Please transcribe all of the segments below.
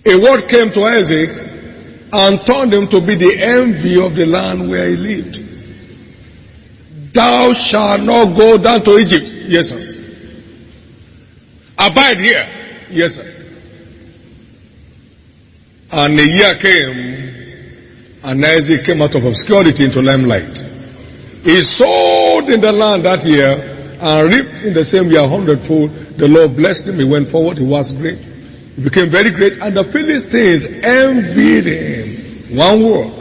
A word came to Isaac and turned him to be the envy of the land where he lived. Thou shalt not go down to Egypt. Yes, sir. Abide here. Yes, sir. And a year came, and Isaac came out of obscurity into limelight. He sowed in the land that year and reaped in the same year 100-fold. The Lord blessed him. He went forward. He was great. He became very great. And the Philistines envied him. One word.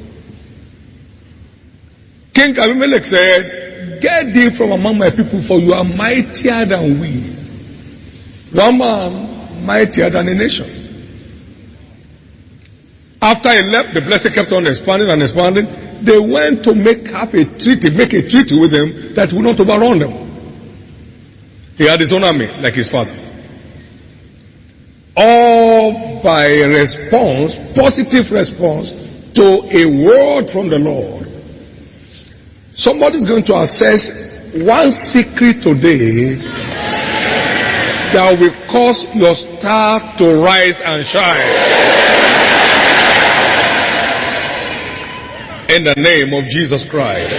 King Abimelech said, get thee from among my people, for you are mightier than we. One man mightier than a nation. After he left, the blessing kept on expanding and expanding. They went to make a treaty with him that would not overrun them. He had his own army, like his father. All by response, positive response to a word from the Lord. Somebody's going to assess one secret today that will cause your star to rise and shine. In the name of Jesus Christ.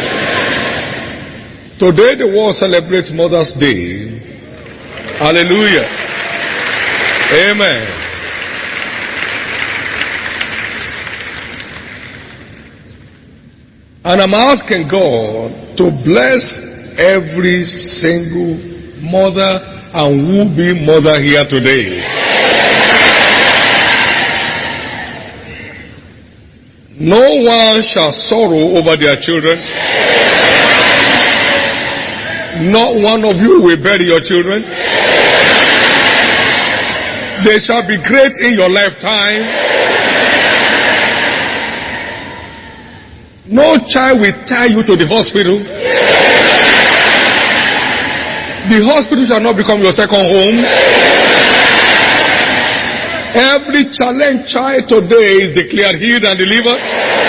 Today the world celebrates Mother's Day. Hallelujah. Amen. And I'm asking God to bless every single mother and will-be mother here today. No one shall sorrow over their children. Not one of you will bury your children. They shall be great in your lifetime. No child will tie you to the hospital. The hospital shall not become your second home. Every challenged child today is declared healed and delivered.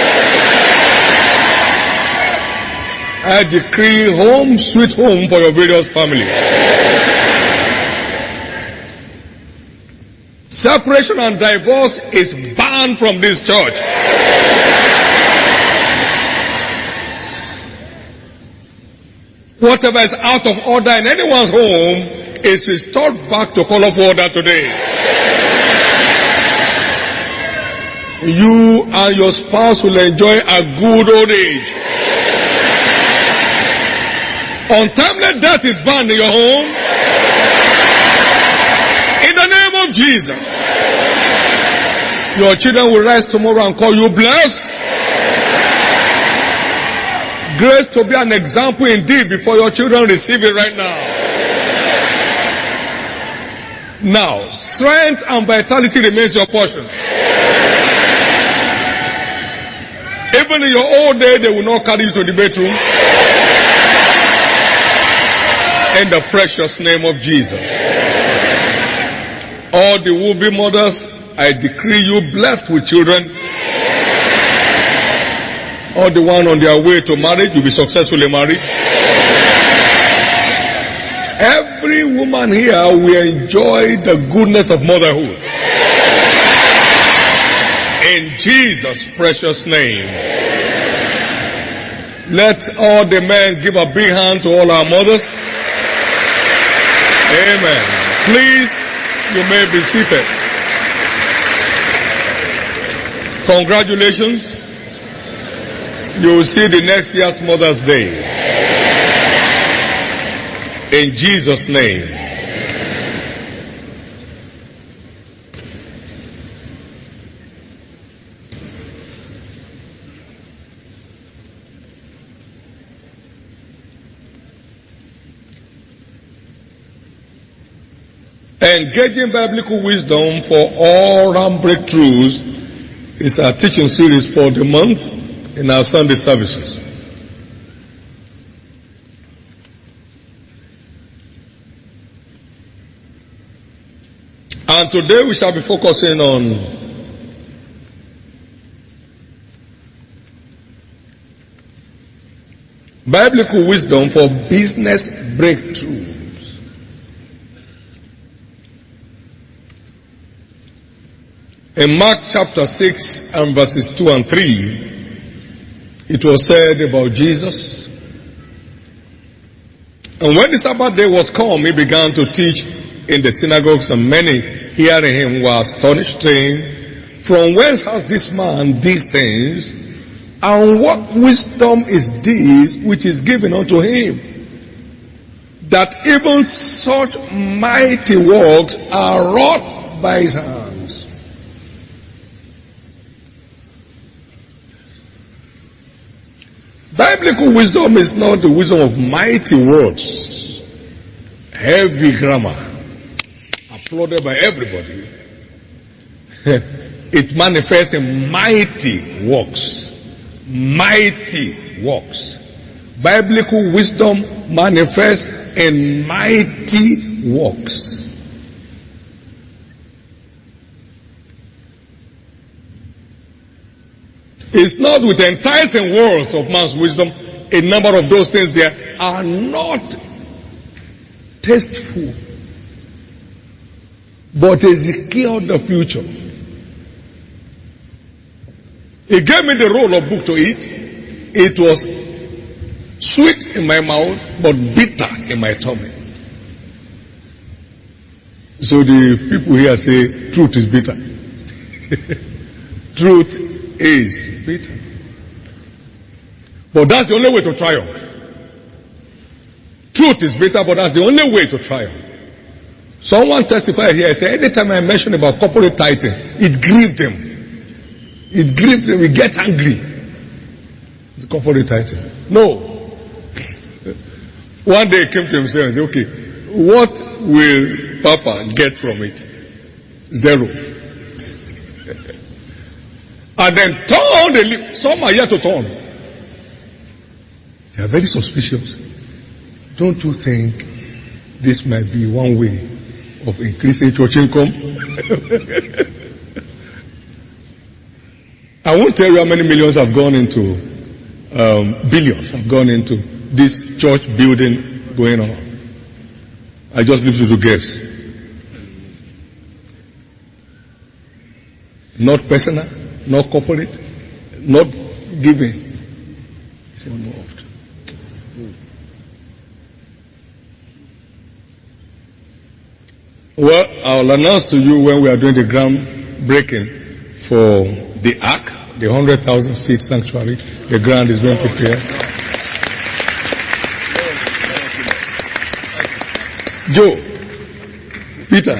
I decree home, sweet home for your various family. Separation and divorce is banned from this church. Whatever is out of order in anyone's home is restored back to colorful order today. You and your spouse will enjoy a good old age. Untimely death is banned in your home. In the name of Jesus. Your children will rise tomorrow and call you blessed. Grace to be an example indeed before your children receive it right now. Now, strength and vitality remains your portion. Even in your old day, they will not carry you to the bedroom. In the precious name of Jesus. All the will-be mothers, I decree you blessed with children. All the one on their way to marriage, you'll be successfully married. Every woman here will enjoy the goodness of motherhood. In Jesus' precious name. Let all the men give a big hand to all our mothers. Amen. Please, you may be seated. Congratulations. You will see the next year's Mother's Day. In Jesus' name. Engaging biblical wisdom for all-round breakthroughs is our teaching series for the month in our Sunday services. And today we shall be focusing on biblical wisdom for business breakthroughs. In Mark chapter 6 and verses 2 and 3, it was said about Jesus. And when the Sabbath day was come, he began to teach in the synagogues, and many hearing him were astonished, saying, From whence has this man these things? And what wisdom is this which is given unto him, that even such mighty works are wrought by his hands? Biblical wisdom is not the wisdom of mighty words, heavy grammar, applauded by everybody. It manifests in mighty works. Mighty works. Biblical wisdom manifests in mighty works. It's not with enticing words of man's wisdom. A number of those things there are not tasteful. But Ezekiel the future. He gave me the roll of book to eat. It was sweet in my mouth, but bitter in my tummy. So the people here say, truth is bitter. Truth is bitter. But that's the only way to triumph. Truth is bitter, but that's the only way to triumph. Someone testified here, said, anytime I mention about corporate tithing, it grieved him. It grieved him. He gets angry. It's corporate tithing. No. One day he came to himself and said, okay, what will Papa get from it? Zero. And then turn the leaf. Some are yet to turn. They are very suspicious. Don't you think this might be one way of increasing church income? I won't tell you how many millions have gone into, billions have gone into this church building going on. I just leave you to guess. Not personal, not corporate, not giving. It's involved. Well, I'll announce to you when we are doing the ground breaking for the Ark, the 100,000 seat sanctuary. The ground is being prepared. Joe, Peter,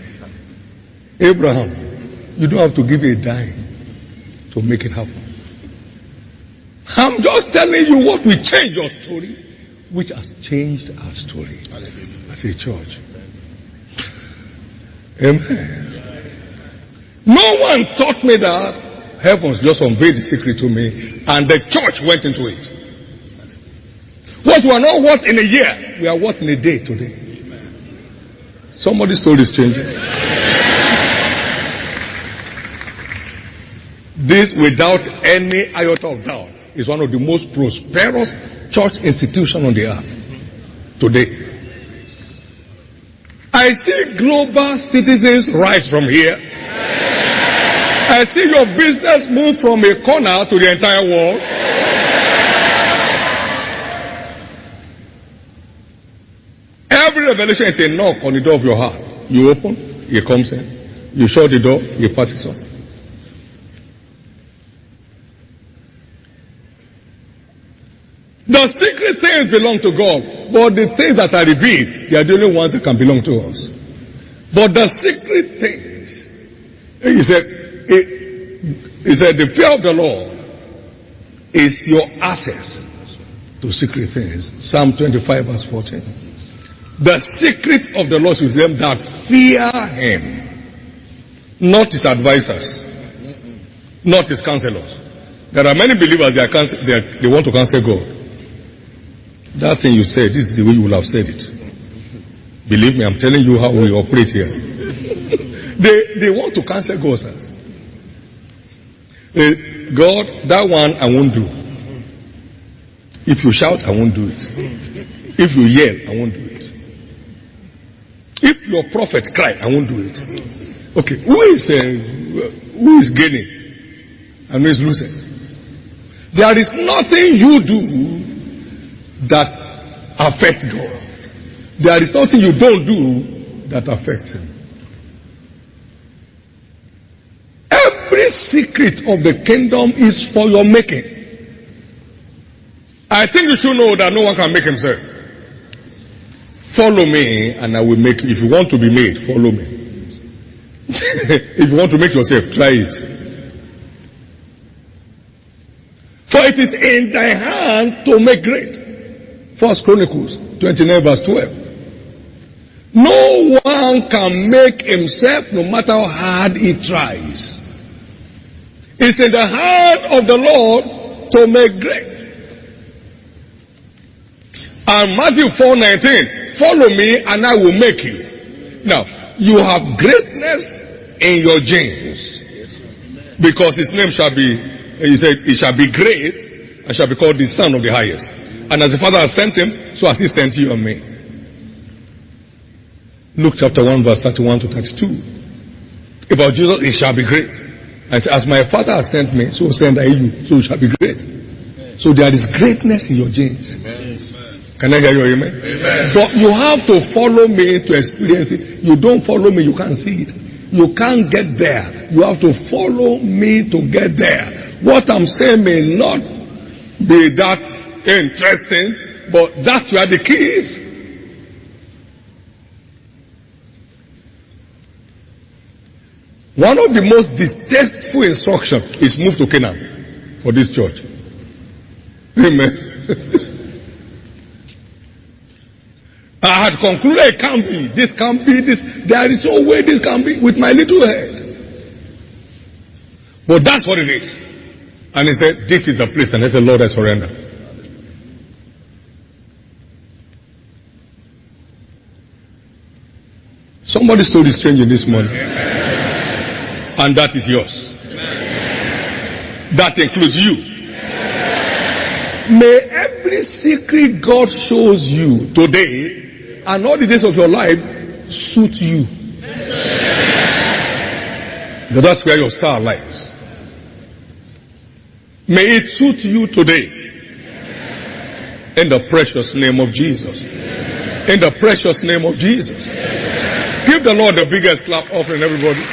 Abraham, you don't have to give a dime to make it happen. I'm just telling you what will change your story, which has changed our story as a church. Amen. No one taught me that. Heavens just unveiled the secret to me, and the church went into it. What we are not worth in a year, we are worth in a day today. Somebody's story is changing. This, without any iota of doubt, is one of the most prosperous church institutions on the earth today. I see global citizens rise from here. I see your business move from a corner to the entire world. Every revelation is a knock on the door of your heart. You open, he comes in. You shut the door, he passes on. The secret things belong to God, but the things that are revealed, they are the only ones that can belong to us. But the secret things, he said, the fear of the Lord is your access to secret things. Psalm 25 verse 14. The secret of the Lord is with them that fear him, not his advisors, not his counselors. There are many believers, they want to counsel God. That thing you said, this is the way you will have said it. Believe me, I'm telling you how we operate here. They want to cancel God, sir. God, that one I won't do. If you shout, I won't do it. If you yell, I won't do it. If your prophet cry, I won't do it. Okay, who is who is gaining and who is losing. There is nothing you do that affects God. There is nothing you don't do that affects Him. Every secret of the kingdom is for your making. I think you should know that no one can make himself. Follow me and I will make you. If you want to be made, follow me. If you want to make yourself, try it. For it is in thy hand to make great. 1 Chronicles 29 verse 12. No one can make himself no matter how hard he tries. It's in the hand of the Lord to make great. And Matthew 4:19, follow me and I will make you. Now, you have greatness in your genes. Because his name shall be, he said, he shall be great and shall be called the Son of the Highest. And as the Father has sent him, so has he sent you and me. Luke chapter 1 verse 31 to 32. About Jesus, he shall be great. And as my Father has sent me, so send I you, so you shall be great. So there is greatness in your genes. Can I hear your amen? Amen? But you have to follow me to experience it. You don't follow me, you can't see it. You can't get there. You have to follow me to get there. What I'm saying may not be that interesting, but that's where the key is. One of the most distasteful instructions is move to Canaan for this church. Amen. I had concluded it can't be, this can't be, this, there is no way this can be with my little head. But that's what it is. And he said, this is the place. And I said, Lord, I surrender. Somebody's story is changing this morning. And that is yours. That includes you. May every secret God shows you today and all the days of your life suit you. But that's where your star lies. May it suit you today. In the precious name of Jesus. In the precious name of Jesus. Give the Lord the biggest clap offering, everybody.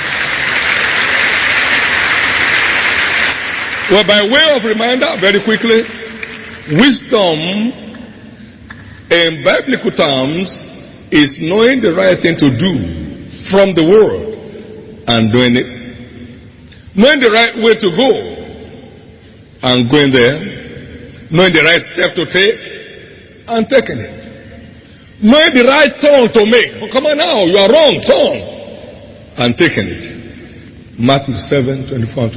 Well, by way of reminder, very quickly, wisdom in biblical terms is knowing the right thing to do from the world and doing it. Knowing the right way to go and going there. Knowing the right step to take and taking it. Knowing the right turn to make. Oh, come on now, you are wrong, turn. And taking it. Matthew 7:24 and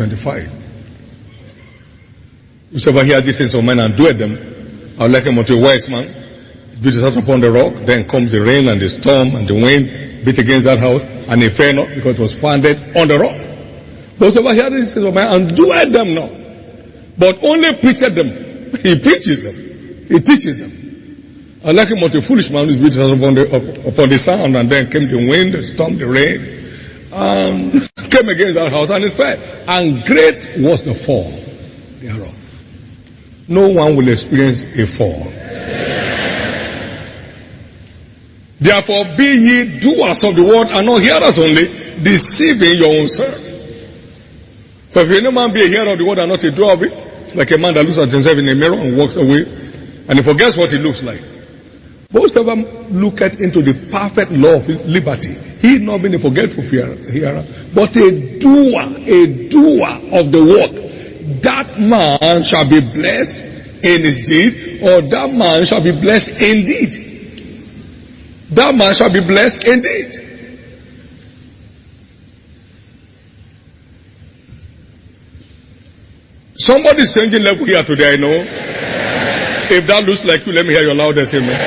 25. Whosoever hear these things of mine and doeth them, I will liken him unto a wise man. He built his house upon the rock. Then comes the rain and the storm and the wind beat against that house, and it fell not because it was founded on the rock. But whosoever hear these things of mine and doeth them not, but only preacheth them. He preaches them. He teaches them. I like him unto a foolish man who built his house upon the sand, and then came the wind, the storm, the rain, came against that house, and it fell. And great was the fall thereof. No one will experience a fall. Therefore be ye doers of the word and not hearers only, deceiving your own self. For if any man be a hearer of the word and not a doer of it, it's like a man that looks at himself in a mirror and walks away and he forgets what he looks like. But whosoever looketh into the perfect law of liberty, he is not being a forgetful hearer, but a doer of the work. That man shall be blessed in his deed, or that man shall be blessed indeed. That man shall be blessed indeed. Somebody's changing level here today, I know. If that looks like you, let me hear your loudest amen.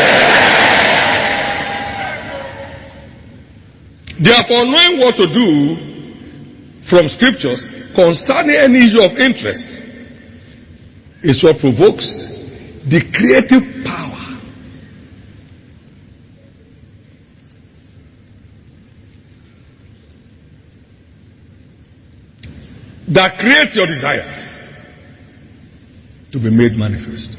Therefore, knowing what to do from scriptures concerning any issue of interest is what provokes the creative power. that creates your desires to be made manifest.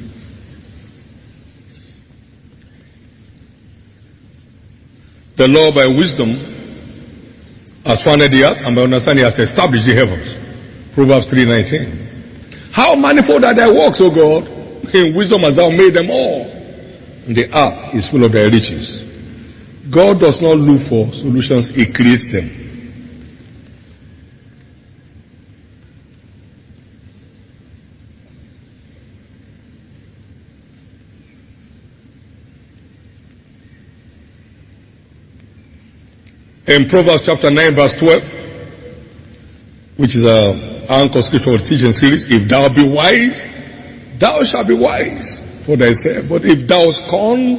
The Lord by wisdom has founded the earth, and by understanding has established the heavens. Proverbs 3:19. How manifold are thy works, O God? In wisdom hast thou made them all. And the earth is full of thy riches. God does not look for solutions, He creates them. In Proverbs chapter 9 verse 12, which is our anchor scripture teaching series, if thou be wise, thou shalt be wise for thyself. But if thou scorn,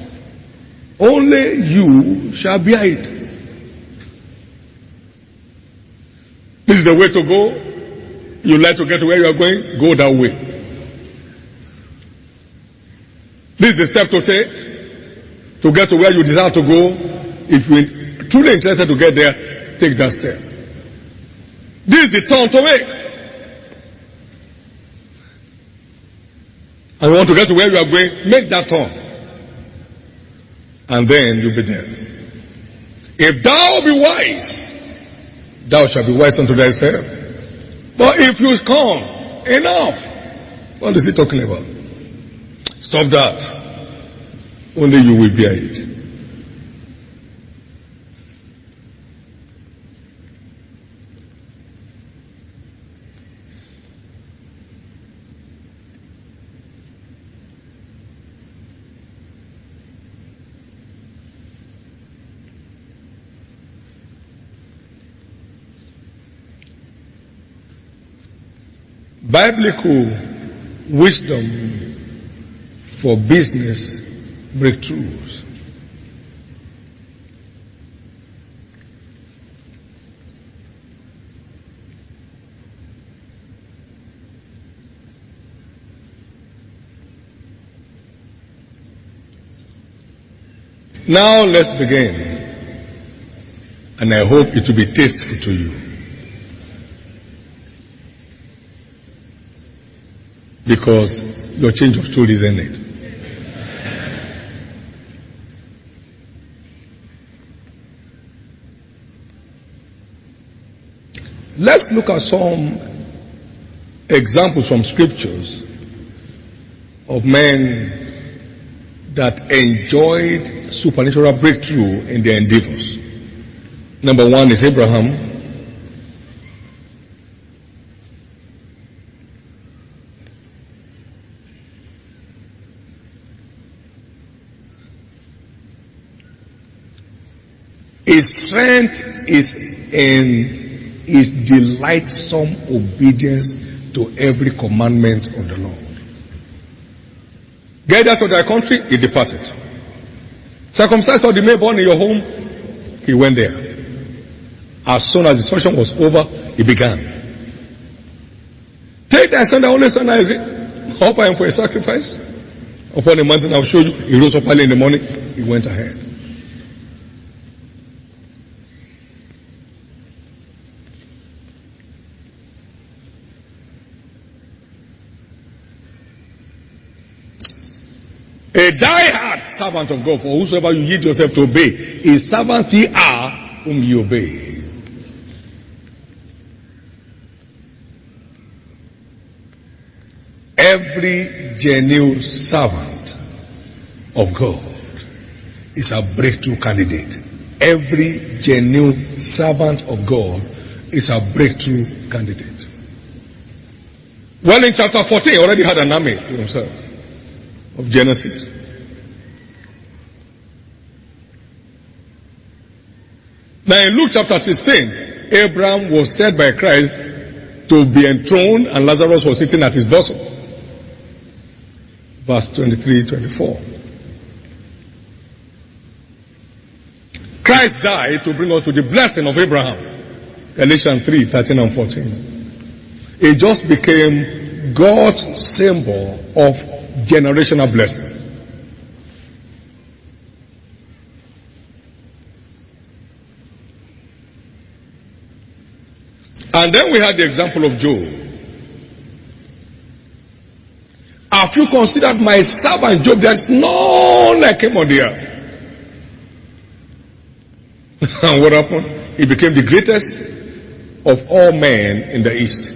only you shall bear it. This is the way to go. You like to get to where you are going? Go that way. This is the step to take to get to where you desire to go. If you truly interested to get there, take that step. This is the turn to make. And you want to get to where you are going, make that turn. And then you'll be there. If thou be wise, thou shalt be wise unto thyself. But if you scorn, enough. What is he talking about? Stop that. Only you will bear it. Biblical wisdom for business breakthroughs. Now let's begin, and I hope it will be tasteful to you. Because your change of story is in it. Let's look at some examples from scriptures of men that enjoyed supernatural breakthrough in their endeavors. Number one is Abraham. His strength is in his delightsome obedience to every commandment of the Lord. Get out of thy country, he departed. Circumcised or the male born in your home, he went there. As soon as the instruction was over, he began. Take thy son, thy only son Isaac, offer him for a sacrifice. Upon a mountain I will show you. He rose up early in the morning, he went ahead. A die-hard servant of God, for whosoever you yield yourself to obey, a servant ye are whom ye obey. Every genuine servant of God is a breakthrough candidate. Every genuine servant of God is a breakthrough candidate. Well, in chapter 14, he already had an army to himself of Genesis. Now in Luke chapter 16, Abraham was set by Christ to be enthroned, and Lazarus was sitting at his bosom. Verse 23-24. Christ died to bring us to the blessing of Abraham. Galatians 3:13 and 14. It just became God's symbol of generational blessing. And then we had the example of Job. Have you considered my servant Job? There is none like him on the earth. And what happened? He became the greatest of all men in the East.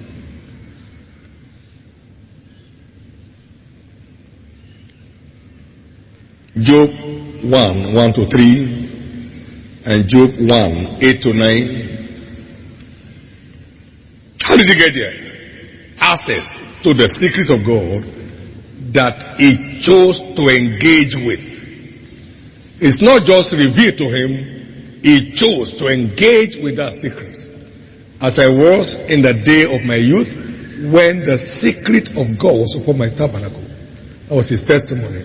Job 1, 1 to 3, and Job 1, 8 to 9. How did he get there? Access to the secret of God that he chose to engage with. It's not just revealed to him, he chose to engage with that secret. As I was in the day of my youth, when the secret of God was upon my tabernacle. That was his testimony.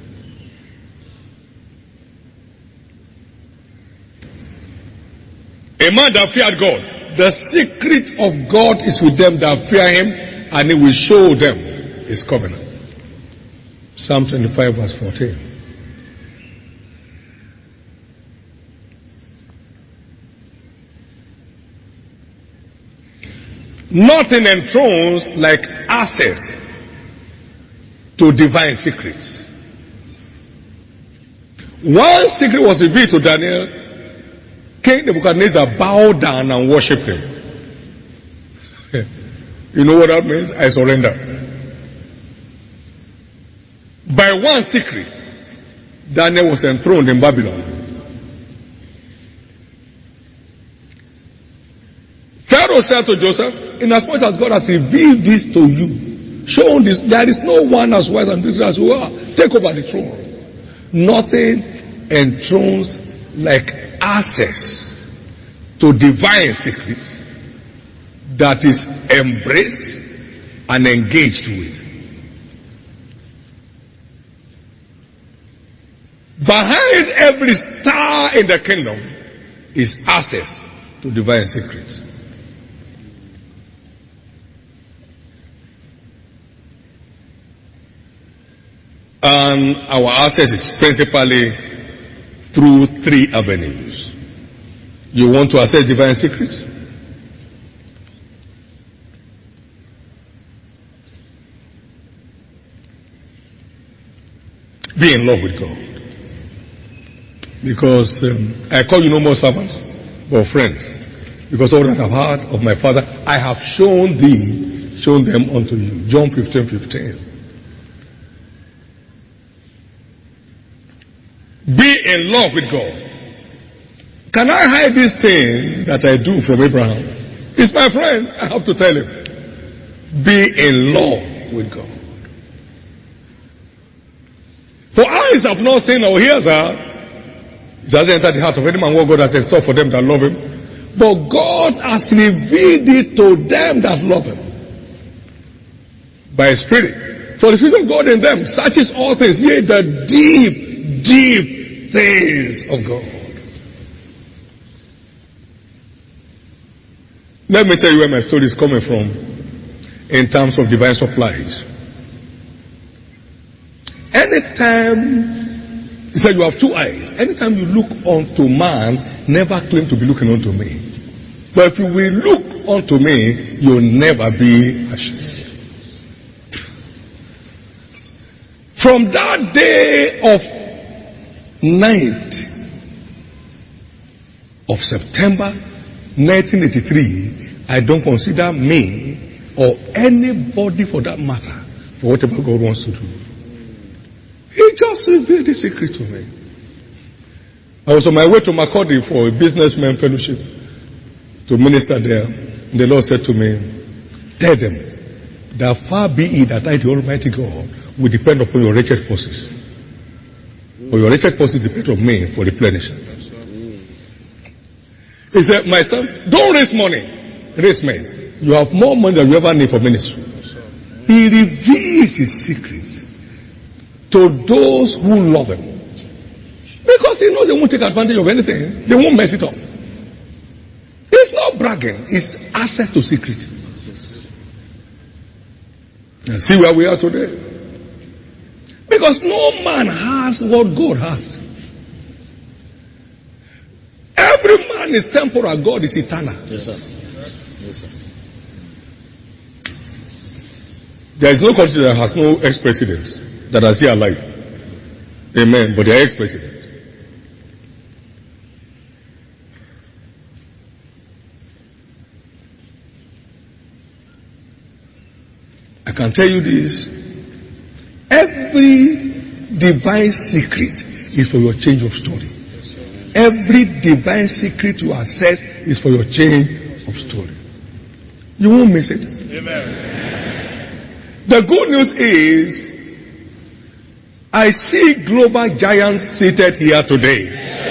A man that feared God, the secret of God is with them that fear him, and he will show them his covenant. Psalm 25 verse 14. Nothing enthrones like access to divine secrets. One secret was revealed to Daniel. King Nebuchadnezzar bowed down and worshipped him. You know what that means? I surrender. By one secret, Daniel was enthroned in Babylon. Pharaoh said to Joseph, inasmuch as God has revealed this to you, shown this, there is no one as wise and as you are. Take over the throne. Nothing enthrones like access to divine secrets that is embraced and engaged with. Behind every star in the kingdom is access to divine secrets. And our access is principally through three avenues. You want to access divine secrets? Be in love with God. Because I call you no more servants, but friends. Because all that I've heard of my Father, I have shown them unto you. John 15:15. Be in love with God. Can I hide this thing that I do from Abraham? He's my friend. I have to tell him. Be in love with God. For eyes have not seen or ears heard. It doesn't enter the heart of any man what God has in store for them that love him. But God has revealed it to them that love him. By his Spirit. For the Spirit of God in them searches all things, yea, the deep things of God. Let me tell you where my story is coming from in terms of divine supplies. Anytime, he said you have two eyes. Anytime you look unto man, never claim to be looking unto me. But if you will look unto me, you'll never be ashamed. From that day of 9th of September 1983, I don't consider me or anybody for that matter for whatever God wants to do. He just revealed the secret to me. I was on my way to Makurdi for a businessman fellowship to minister there. And the Lord said to me, tell them that far be it that I, the Almighty God, will depend upon your wretched forces. Or your wretched forces depend on me for replenishment. He said, my son, don't raise money. Raise men. You have more money than you ever need for ministry. He reveals his secrets to those who love him. Because he knows they won't take advantage of anything. They won't mess it up. It's not bragging. It's access to secret. And see where we are today. Because no man has what God has. Every man is temporal. God is eternal. Yes, sir. Yes, sir. There is no country that has no ex-president that are still alive. Amen. But they are ex-president. I can tell you this. Every divine secret is for your change of story. Every divine secret you access is for your change of story. You won't miss it. Amen. The good news is, I see global giants seated here today.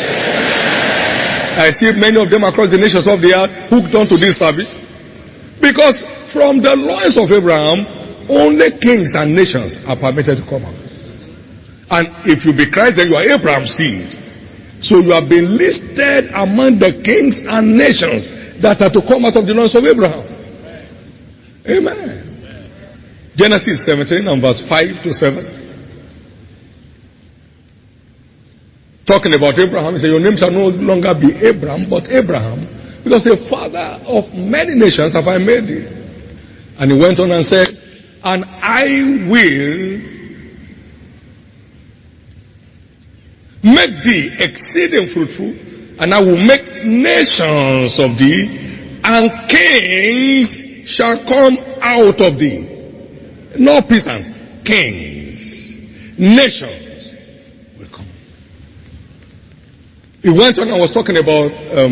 I see many of them across the nations of the earth hooked onto this service. Because from the loins of Abraham, only kings and nations are permitted to come out. And if you be Christ, then you are Abraham's seed. So you have been listed among the kings and nations that are to come out of the loins of Abraham. Amen. Genesis 17 and verse 5 to 7. Talking about Abraham, he said, your name shall no longer be Abraham, but Abraham, because a father of many nations have I made thee. And he went on and said, and I will make thee exceeding fruitful, and I will make nations of thee, and kings shall come out of thee. Not peasants, kings, nations will come. He went on and was talking about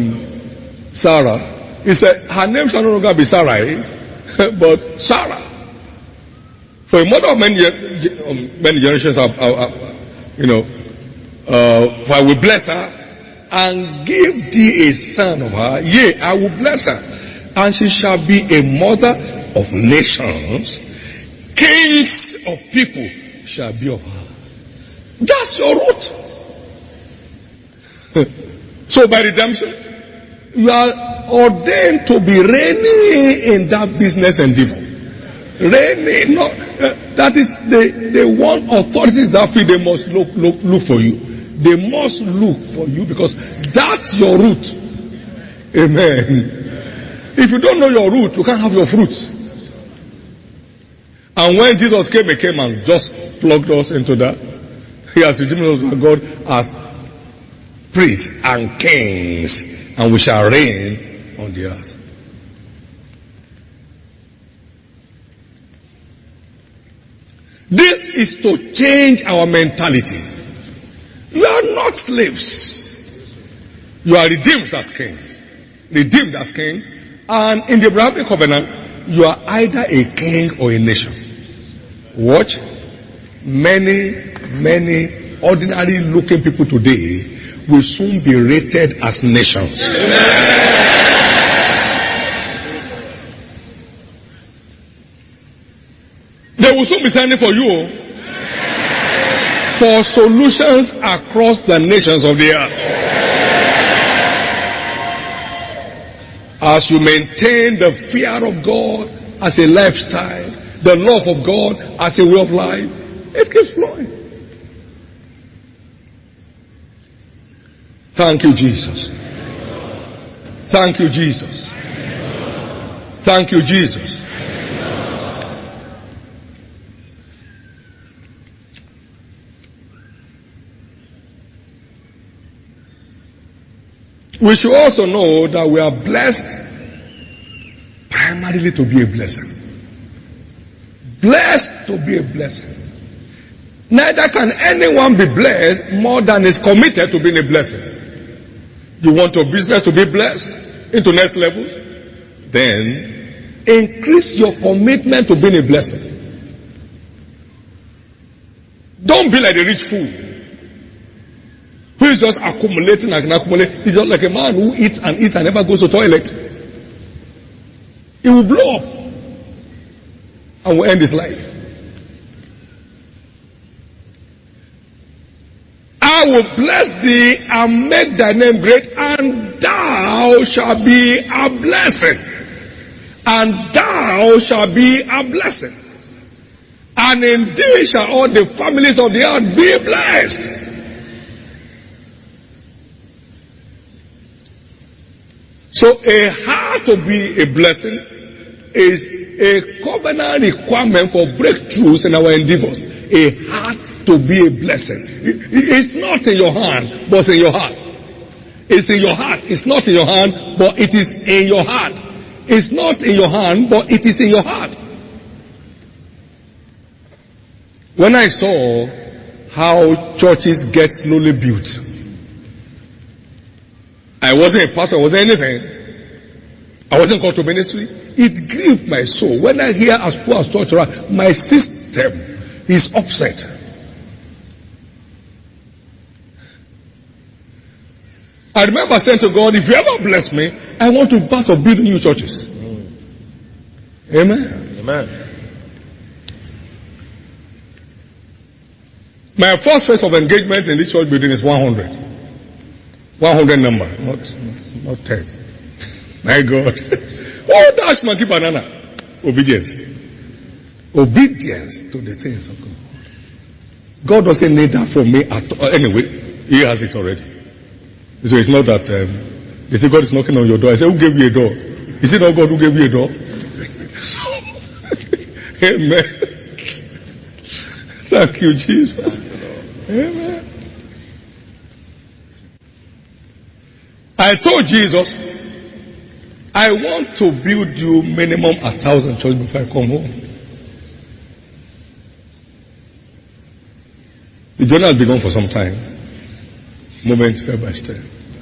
Sarah. He said, her name shall no longer be Sarai, but Sarah. For a mother of many generations, for I will bless her and give thee a son of her. Yea, I will bless her, and she shall be a mother of nations. Kings of people shall be of her. That's your root. So by redemption, you are ordained to be reigning in that business endeavor. Reigning, no, that is the one authority that feel they must look for you. They must look for you because that's your root. Amen. If you don't know your root, you can't have your fruits. And when Jesus came, he came and just plugged us into that. He has redeemed us by God as priests and kings, and we shall reign on the earth. This is to change our mentality. You are not slaves. You are redeemed as kings. Redeemed as king. And in the Abrahamic covenant, you are either a king or a nation. Watch. Many ordinary looking people today will soon be rated as nations. They will soon be sending for you for solutions across the nations of the earth. As you maintain the fear of God as a lifestyle, the love of God as a way of life, it keeps flowing. Thank you, Jesus. Thank you, Jesus. Thank you, Jesus. We should also know that we are blessed primarily to be a blessing. Blessed to be a blessing. Neither can anyone be blessed more than is committed to being a blessing. You want your business to be blessed into next levels? Then increase your commitment to being a blessing. Don't be like the rich fool who is just accumulating and accumulating. He's just like a man who eats and eats and never goes to the toilet. He will blow up and will end his life. I will bless thee and make thy name great, and thou shalt be a blessing. And thou shalt be a blessing. And in thee shall all the families of the earth be blessed. So a heart to be a blessing is a covenant requirement for breakthroughs in our endeavors. A heart to be a blessing. It's not in your hand, but it's in your heart. It's in your heart. It's not in your hand, but it is in your heart. It's not in your hand, but it is in your heart. When I saw how churches get slowly built, I wasn't a pastor, I wasn't anything. I wasn't called to ministry. It grieved my soul. When I hear as poor as church around, my system is upset. I remember saying to God, if you ever bless me, I want to part of building new churches. Amen. Amen. My first phase of engagement in this church building is 100. 100 number, not 10. My God. Oh, that's monkey banana. Obedience. Obedience to the things of God. God doesn't need that from me at all. Anyway, He has it already. So it's not that they say God is knocking on your door. I say, who gave you a door? Is it not God who gave you a door? Amen. Thank you, Jesus. Amen. I told Jesus, I want to build you minimum 1,000 churches before I come home. The journey has begun for some time. Moment step by step.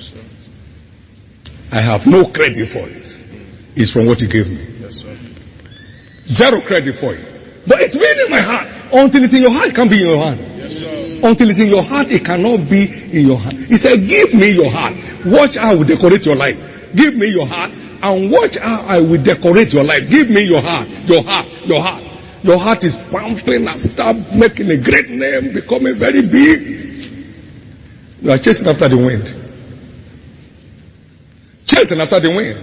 I have no credit for it. It's from what He gave me. Zero credit for it. But it's been in my heart. Until it's in your heart, it can't be in your hand. Until it's in your heart, it cannot be in your hand. He said, give me your heart. Watch how I will decorate your life. Give me your heart and watch how I will decorate your life. Give me your heart. Your heart. Your heart. Your heart is pumping after making a great name, becoming very big. You are chasing after the wind. Chasing after the wind.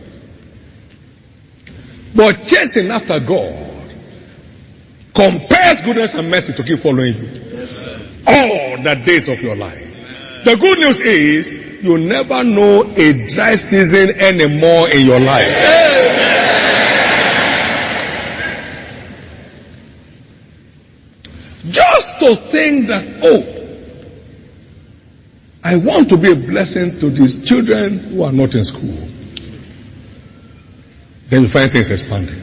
But chasing after God compels goodness and mercy to keep following you. All the days of your life. The good news is you never know a dry season anymore in your life. Just to think that, oh, I want to be a blessing to these children who are not in school. Then you find things expanding.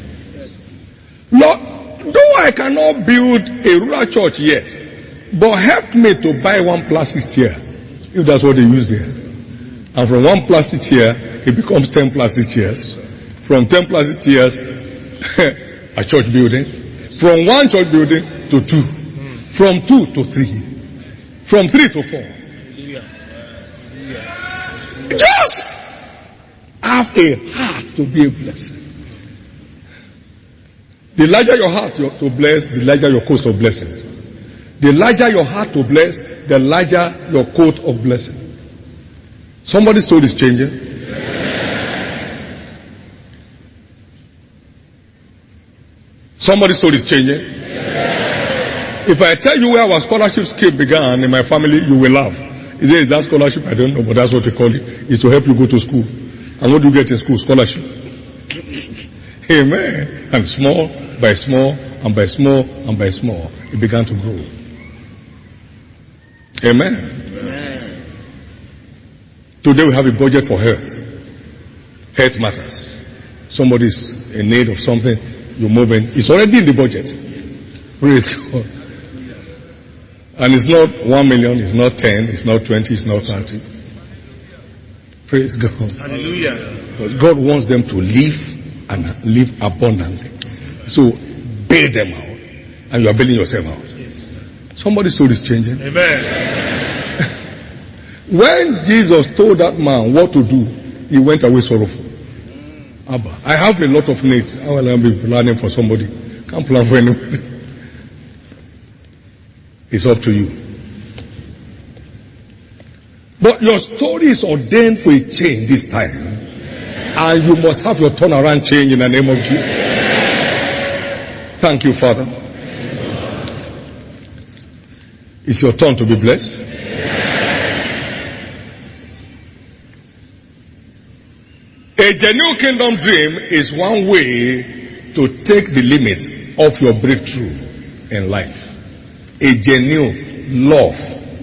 Lord, though I cannot build a rural church yet, but help me to buy one plastic chair, if that's what they use here. And from one plastic chair, it becomes 10 plastic chairs. From 10 plastic chairs, a church building. From one church building to 2. From 2 to 3. From 3 to 4. Just have a heart to be a blessing. The larger your heart to bless, the larger your coast of blessings. The larger your heart to bless, the larger your coat of blessing. Somebody's soul is changing. Somebody's soul is changing. If I tell you where our scholarship scheme began in my family, you will laugh. Is that scholarship? I don't know, but that's what they call it. It's to help you go to school. And what do you get in school? Scholarship. Amen. And small by small, and by small, and by small, it began to grow. Amen. Amen. Today we have a budget for health. Health matters. Somebody's in need of something, you move in. It's already in the budget. Praise God. And it's not 1 million, it's not 10, it's not 20, it's not 30. Praise God. Hallelujah. Because God wants them to live and live abundantly. So bail them out. And you are bailing yourself out. Yes. Somebody's soul is changing. Amen. When Jesus told that man what to do, he went away sorrowful. Abba, I have a lot of needs. How will I be planning for somebody? Can't plan for anybody. It's up to you. But your story is ordained for a change this time. And you must have your turnaround change in the name of Jesus. Thank you, Father. It's your turn to be blessed. A genuine kingdom dream is one way to take the limit of your breakthrough in life. A genuine love.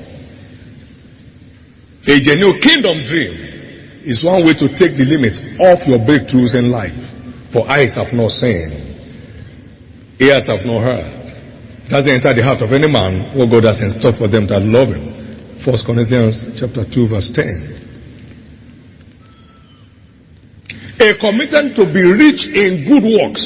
A genuine kingdom dream is one way to take the limit of your breakthroughs in life. For eyes have not seen, ears have not heard, doesn't enter the heart of any man what God has in store for them that love him. 1 Corinthians chapter 2 verse 10. A commitment to be rich in good works,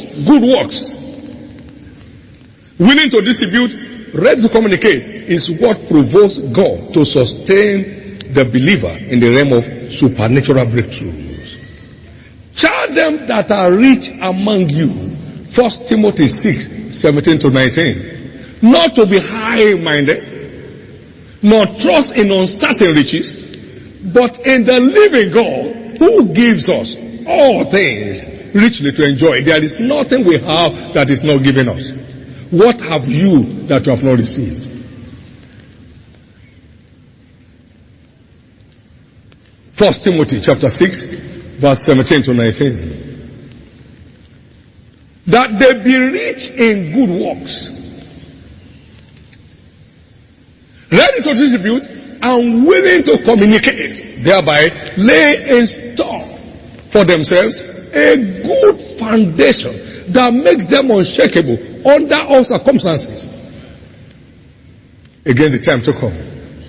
willing to distribute, ready to communicate is what provokes God to sustain the believer in the realm of supernatural breakthroughs. Charge them that are rich among you, 1 Timothy 6:17 to 19, not to be high-minded, nor trust in uncertain riches, but in the living God who gives us all things richly to enjoy. There is nothing we have that is not given us. What have you that you have not received? First Timothy chapter 6 verse 17 to 19. That they be rich in good works, ready to distribute, and willing to communicate, thereby lay in store for themselves a good foundation that makes them unshakable under all circumstances. Again, the time to come.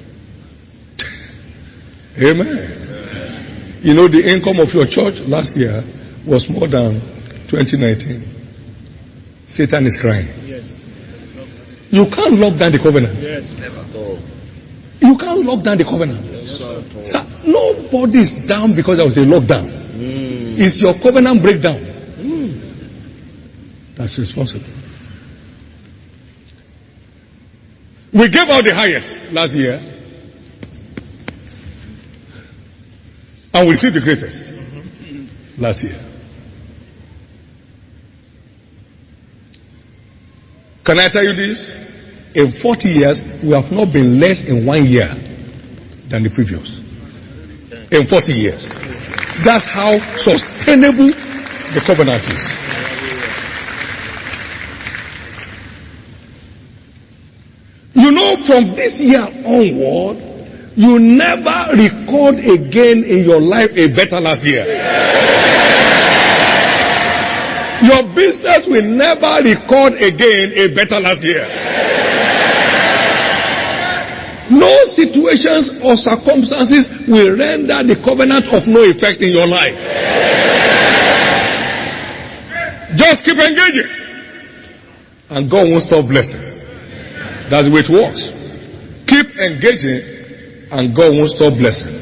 Amen. You know, the income of your church last year was more than 2019. Satan is crying. Yes. You can't lock down the covenant. Yes. Never at all. You can't lock down the covenant. Yes, So, nobody is down because there was a lockdown. It's your covenant breakdown. That's responsible. We gave out the highest last year, and we see the greatest last year. Can I tell you this? In 40 years, we have not been less in 1 year than the previous. In 40 years. That's how sustainable the covenant is. You know, from this year onward, you never record again in your life a better last year. Your business will never record again a better last year. No situations or circumstances will render the covenant of no effect in your life. Just keep engaging, and God won't stop blessing. That's the way it works. Keep engaging, and God won't stop blessing.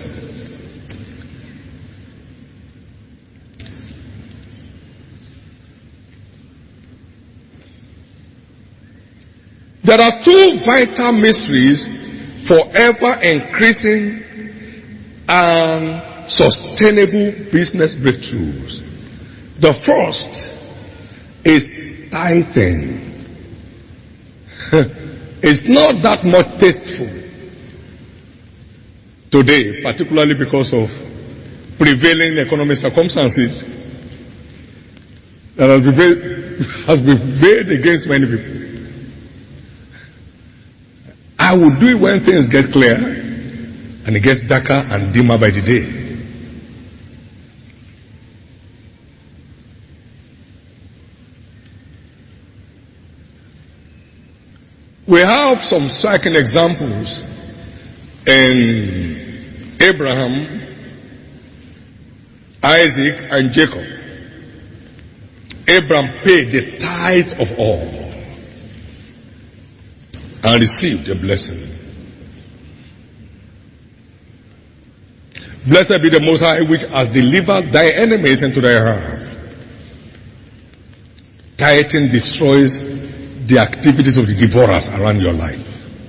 There are two vital mysteries forever increasing and sustainable business breakthroughs. The first is tithing. It's not that much tasteful today, particularly because of prevailing economic circumstances that has prevailed against many people. I will do it when things get clear and it gets darker and dimmer by the day. We have some striking examples in Abraham, Isaac, and Jacob. Abraham paid the tithe of all and received a blessing. Blessed be the Most High, which has delivered thy enemies into thy hand. Tithing destroys the activities of the devourers around your life.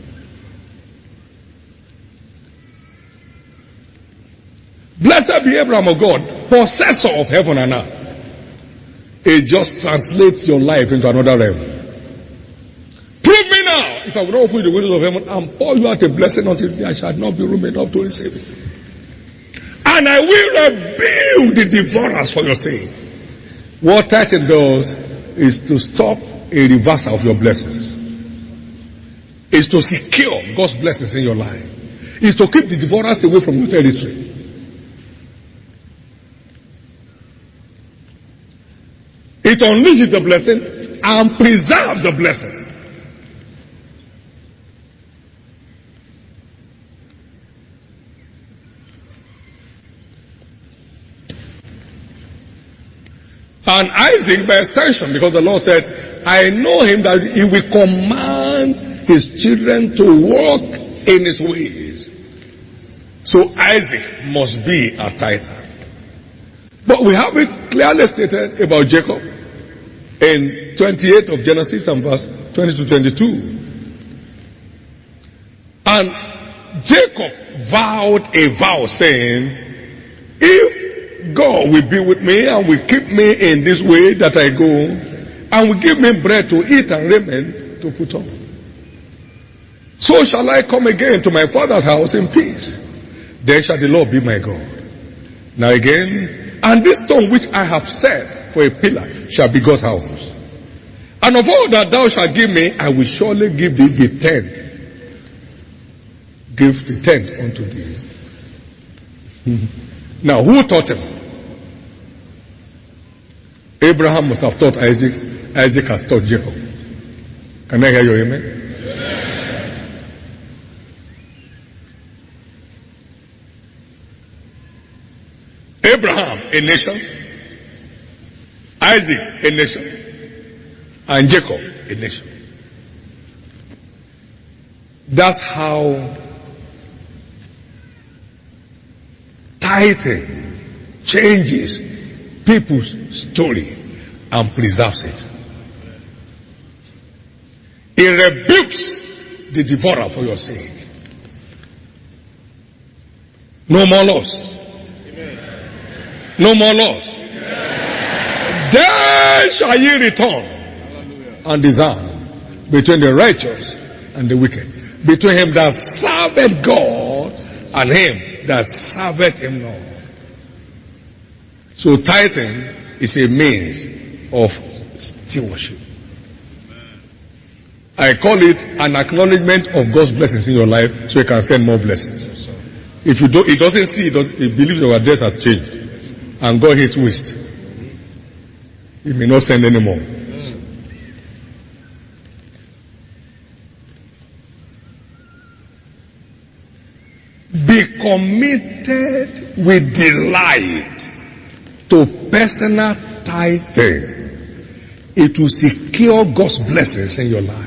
Blessed be Abraham of God, possessor of heaven and earth. It just translates your life into another realm. Prove me now, if I will not open the windows of heaven and pour you out a blessing until there shall not be room enough to receive it. And I will rebuild the devourers for your sake. What tithing does is to stop a reversal of your blessings. Is to secure God's blessings in your life. Is to keep the devourers away from your territory. It unleashes the blessing and preserves the blessing. And Isaac, by extension, because the Lord said, I know him that he will command his children to walk in his ways. So Isaac must be a tither. But we have it clearly stated about Jacob in 28 of Genesis and verse 20 to 22. And Jacob vowed a vow saying, if God will be with me and will keep me in this way that I go, and will give me bread to eat and raiment to put on, so shall I come again to my father's house in peace. Then shall the Lord be my God. Now again, and this stone which I have set for a pillar shall be God's house. And of all that thou shalt give me, I will surely give thee the tenth. Give the tenth unto thee. Now, who taught him? Abraham must have taught Isaac. Isaac has taught Jacob. Can I hear your amen? Abraham, a nation. Isaac, a nation. And Jacob, a nation. That's how tithing changes people's story and preserves it. It rebukes the devourer for your sake. No more loss. No more loss. Then shall ye return and discern between the righteous and the wicked, between him that serveth God and him that serveth him not. So tithing is a means of stewardship. I call it an acknowledgement of God's blessings in your life so you can send more blessings. If you don't, it doesn't see, it believes your address has changed. And God hates waste. He may not send anymore. Be committed with delight to personal tithing. It will secure God's blessings in your life.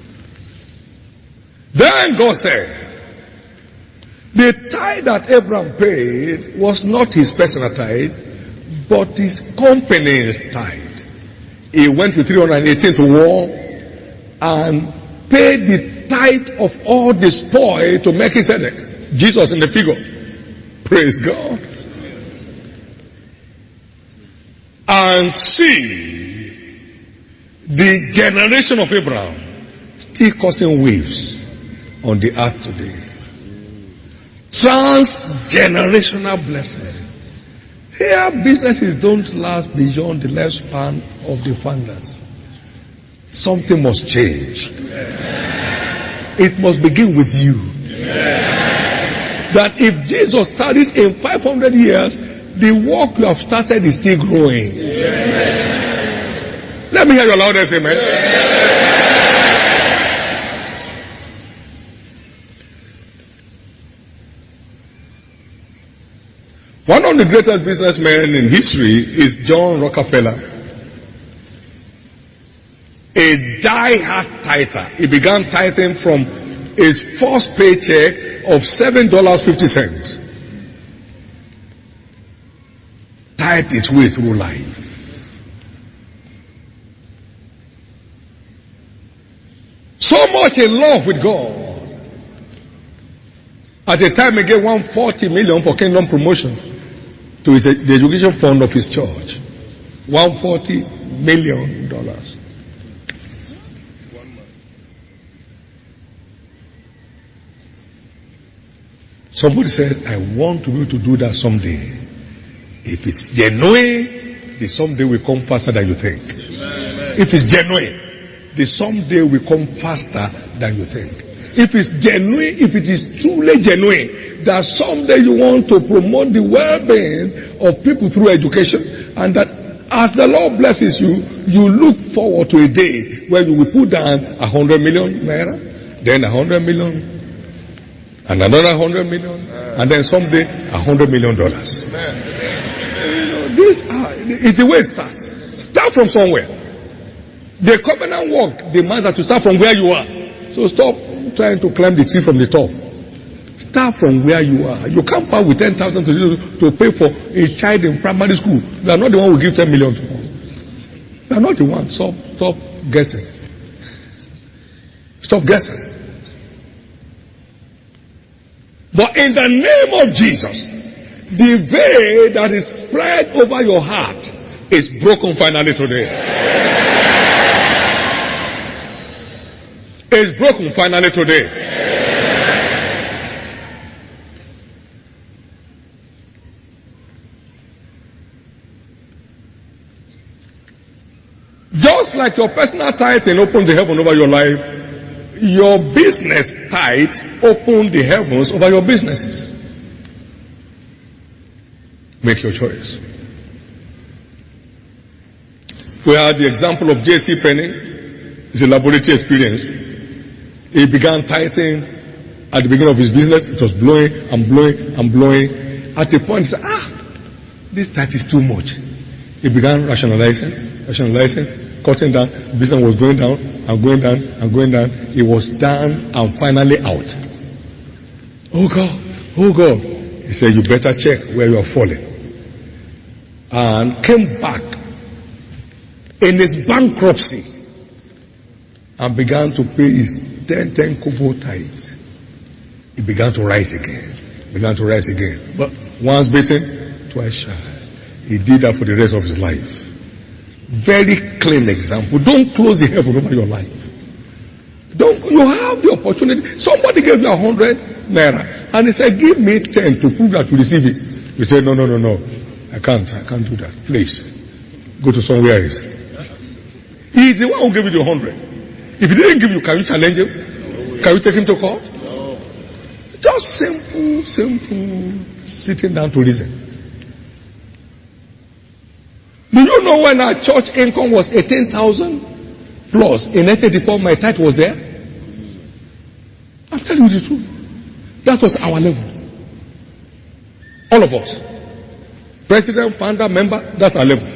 Then God said, the tithe that Abraham paid was not his personal tithe, but his company's tithe. He went with 318 to war and paid the tithe of all the spoil to Melchizedek. Jesus in the figure. Praise God. And see the generation of Abraham still causing waves on the earth today. Transgenerational blessings. Here, businesses don't last beyond the lifespan of the founders. Something must change. It must begin with you. That if Jesus studies in 500 years, the work you have started is still growing. Let me hear your loudest amen. One of the greatest businessmen in history is John Rockefeller. A die-hard tither. He began tithing from his first paycheck of $7.50. Tithe his way through life. So much in love with God. At the time he gave $140 million for kingdom promotion to the education fund of his church. $140 million. Somebody said, I want to be able to do that someday. If it's genuine, the someday will come faster than you think. If it's genuine, the someday will come faster than you think. If it's genuine, if it is truly genuine, that someday you want to promote the well-being of people through education, and that as the Lord blesses you, you look forward to a day where you will put down 100 million naira, then 100 million, and another 100 million, and then someday $100 million. It's the way it starts. Start from somewhere. The covenant work demands that you start from where you are. So stop trying to climb the tree from the top. Start from where you are. You can't part with 10,000 to pay for a child in primary school. You are not the one who gives 10 million to us. You are not the one. Stop guessing. Stop guessing. But in the name of Jesus, the veil that is spread over your heart is broken finally today. It's broken finally today. Just like your personal tithing opened the heaven over your life, your business tithe opened the heavens over your businesses. Make your choice. We had the example of J.C. Penney. It's a laboratory experience. He began tithing at the beginning of his business. It was blowing and blowing and blowing. At a point, he said, this tithe is too much. He began rationalizing, cutting down. The business was going down and going down and going down. It was down and finally out. Oh God. He said, you better check where you are falling. And came back in his bankruptcy and began to pay his 10 kobo tithes. He began to rise again. But once beaten, twice shy. He did that for the rest of his life. Very clean example. Don't close the heaven over your life. You have the opportunity. Somebody gave you 100 naira and he said, give me 10 to prove that you receive it. You said, no. I can't do that. Please, go to somewhere else. He's the one who gave you the 100. If he didn't give you, can you challenge him? Can you take him to court? Just simple sitting down to reason. Do you know when our church income was 18,000 plus in 1984, my tithe was there? I'm telling you the truth. That was our level. All of us. President, founder, member, that's our level.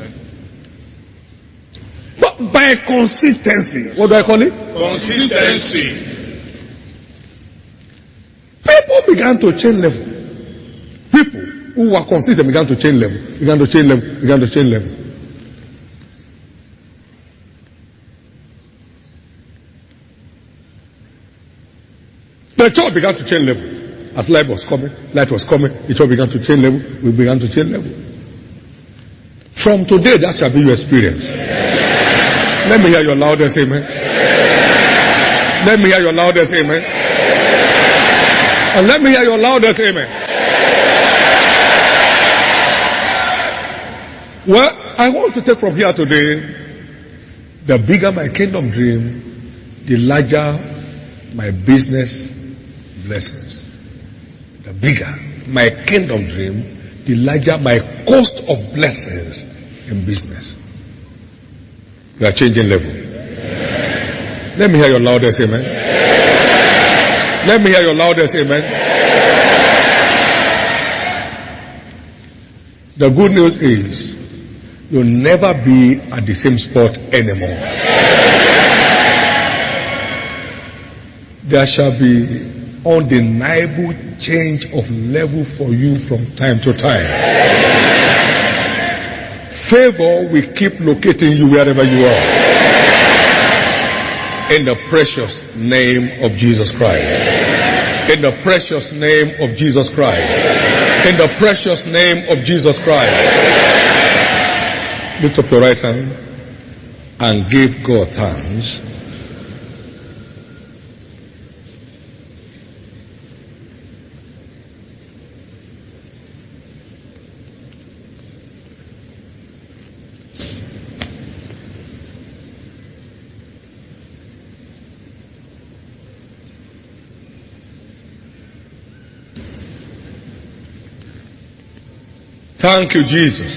But by consistency, what do I call it? Consistency. People began to change level. People who were consistent began to change level. The church began to change level. As light was coming, the church began to change level. We began to change level. From today, that shall be your experience. Let me hear your loudest amen. Let me hear your loudest amen. And let me hear your loudest amen. Well, I want to take from here today, the bigger my kingdom dream, the larger my business blessings. The bigger my kingdom dream, the larger my cost of blessings in business. You are changing level. Let me hear your loudest amen. Let me hear your loudest amen. The good news is you'll never be at the same spot anymore. There shall be undeniable change of level for you from time to time. Favor will keep locating you wherever you are. In the precious name of Jesus Christ. In the precious name of Jesus Christ. In the precious name of Jesus Christ. Lift up your right hand and give God thanks. Thank you, Jesus.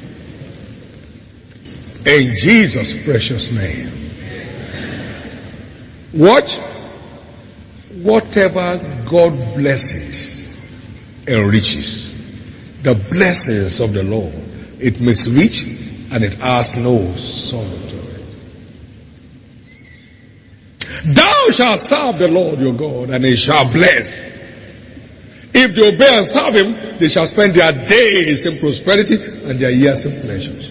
In Jesus' precious name. Watch. Whatever God blesses enriches. The blessings of the Lord, it makes rich and it adds no sorrow to it. Thou shalt serve the Lord your God, and he shall bless. If they obey and serve him, they shall spend their days in prosperity and their years in pleasures.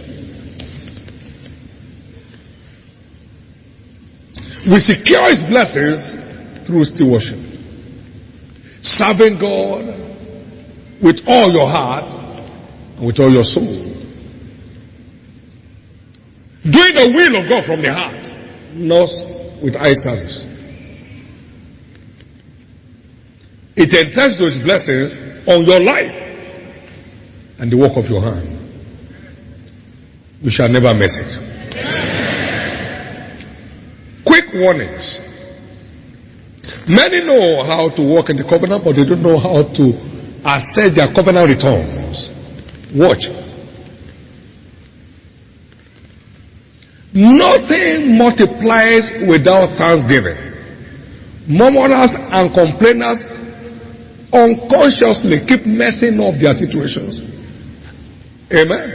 We secure his blessings through stewardship. Serving God with all your heart and with all your soul. Doing the will of God from the heart, not with eye service. It entails those blessings on your life and the work of your hand. You shall never miss it. Quick warnings. Many know how to walk in the covenant, but they don't know how to assess their covenant returns. Watch. Nothing multiplies without thanksgiving. Murmurers and complainers unconsciously keep messing up their situations. Amen.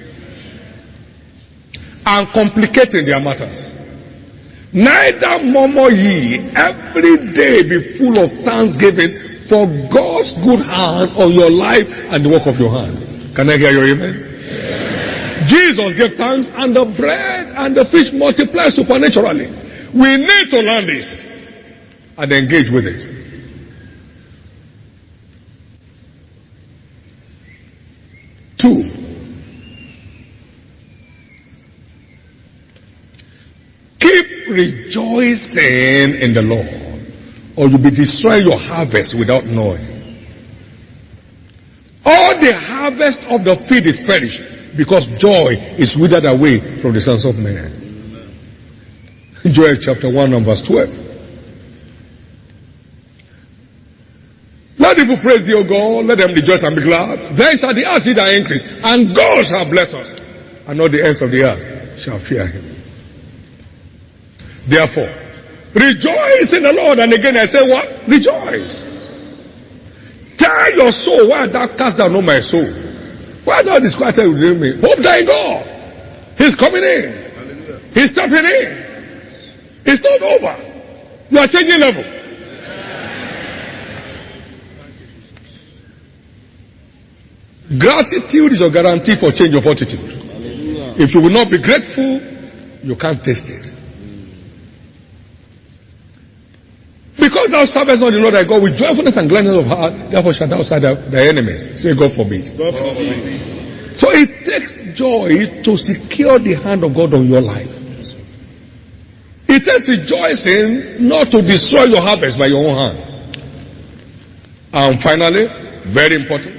And complicating their matters. Neither murmur ye, every day be full of thanksgiving for God's good hand on your life and the work of your hand. Can I hear your amen? Amen. Jesus gave thanks and the bread and the fish multiplied supernaturally. We need to learn this and engage with it. Two, keep rejoicing in the Lord, or you'll be destroying your harvest without knowing. All the harvest of the field is perished because joy is withered away from the sons of men. Joel chapter 1 and verse 12. Let people praise thee, O God, let them rejoice and be glad. Then shall the earth see thy increase, and God shall bless us, and all the ends of the earth shall fear him. Therefore, rejoice in the Lord. And again I say what? Rejoice. Tell your soul, why thou cast down on my soul? Why thou disquieted within me? Hope thy God. He's coming in. Hallelujah. He's stepping in. It's not over. You are changing level. Gratitude is a guarantee for change of attitude. Hallelujah. If you will not be grateful, you can't taste it. Because thou servest not the Lord thy God with joyfulness and gladness of heart, therefore shalt thou serve thy enemies. Say, God forbid. God forbid. So it takes joy to secure the hand of God on your life. It takes rejoicing not to destroy your harvest by your own hand. And finally, very important,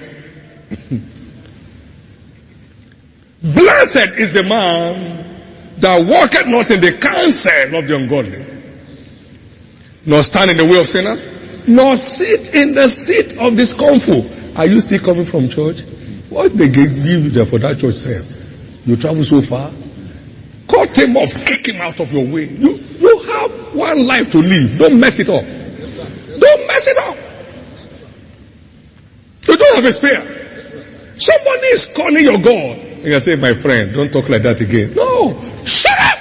blessed is the man that walketh not in the counsel of the ungodly, nor stand in the way of sinners, nor sit in the seat of the scornful. Are you still coming from church? What they give you there for that church self? You travel so far? Cut him off, kick him out of your way. You have one life to live. Don't mess it up. Yes, sir. Yes, sir. Don't mess it up. You don't have a spare. Somebody is calling your God. And you say, my friend, don't talk like that again. No. Shut up.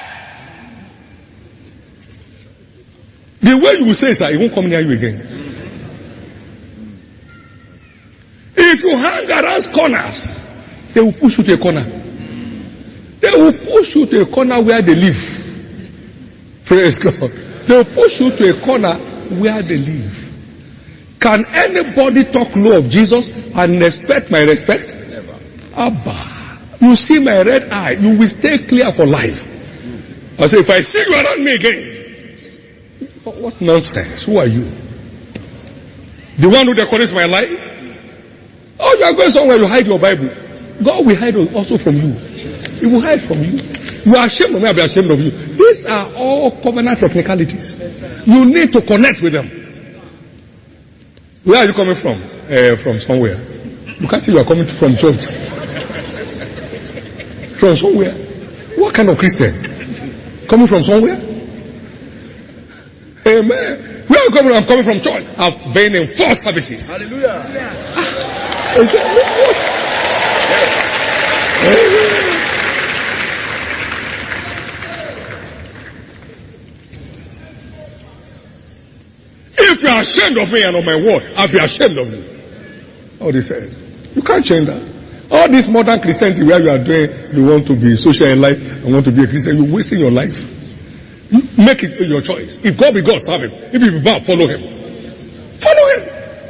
The way you will say, sir, he won't come near you again. If you hang around corners, they will push you to a corner. They will push you to a corner where they live. Praise God. They will push you to a corner where they live. Can anybody talk low of Jesus and expect my respect? Never. Abba. You see my red eye, you will stay clear for life. I say, if I see you around me again, what nonsense? Who are you? The one who decorates my life? Oh, you are going somewhere, you hide your Bible. God will hide also from you. He will hide from you. You are ashamed of me, I'll be ashamed of you. These are all covenant technicalities. You need to connect with them. Where are you coming from? From somewhere. You can't say you are coming from church. From somewhere. What kind of Christian? Coming from somewhere? Amen. Where are you coming from? I'm coming from church. I've been in 4 services. Hallelujah. Is that what? Amen. If you are ashamed of me and of my word, I'll be ashamed of you. Oh, they said. You can't change that. All this modern Christianity where you are doing, you want to be social in life, and want to be a Christian, you're wasting your life. Make it your choice. If God be God, serve him. If he be bad, follow him. Follow him.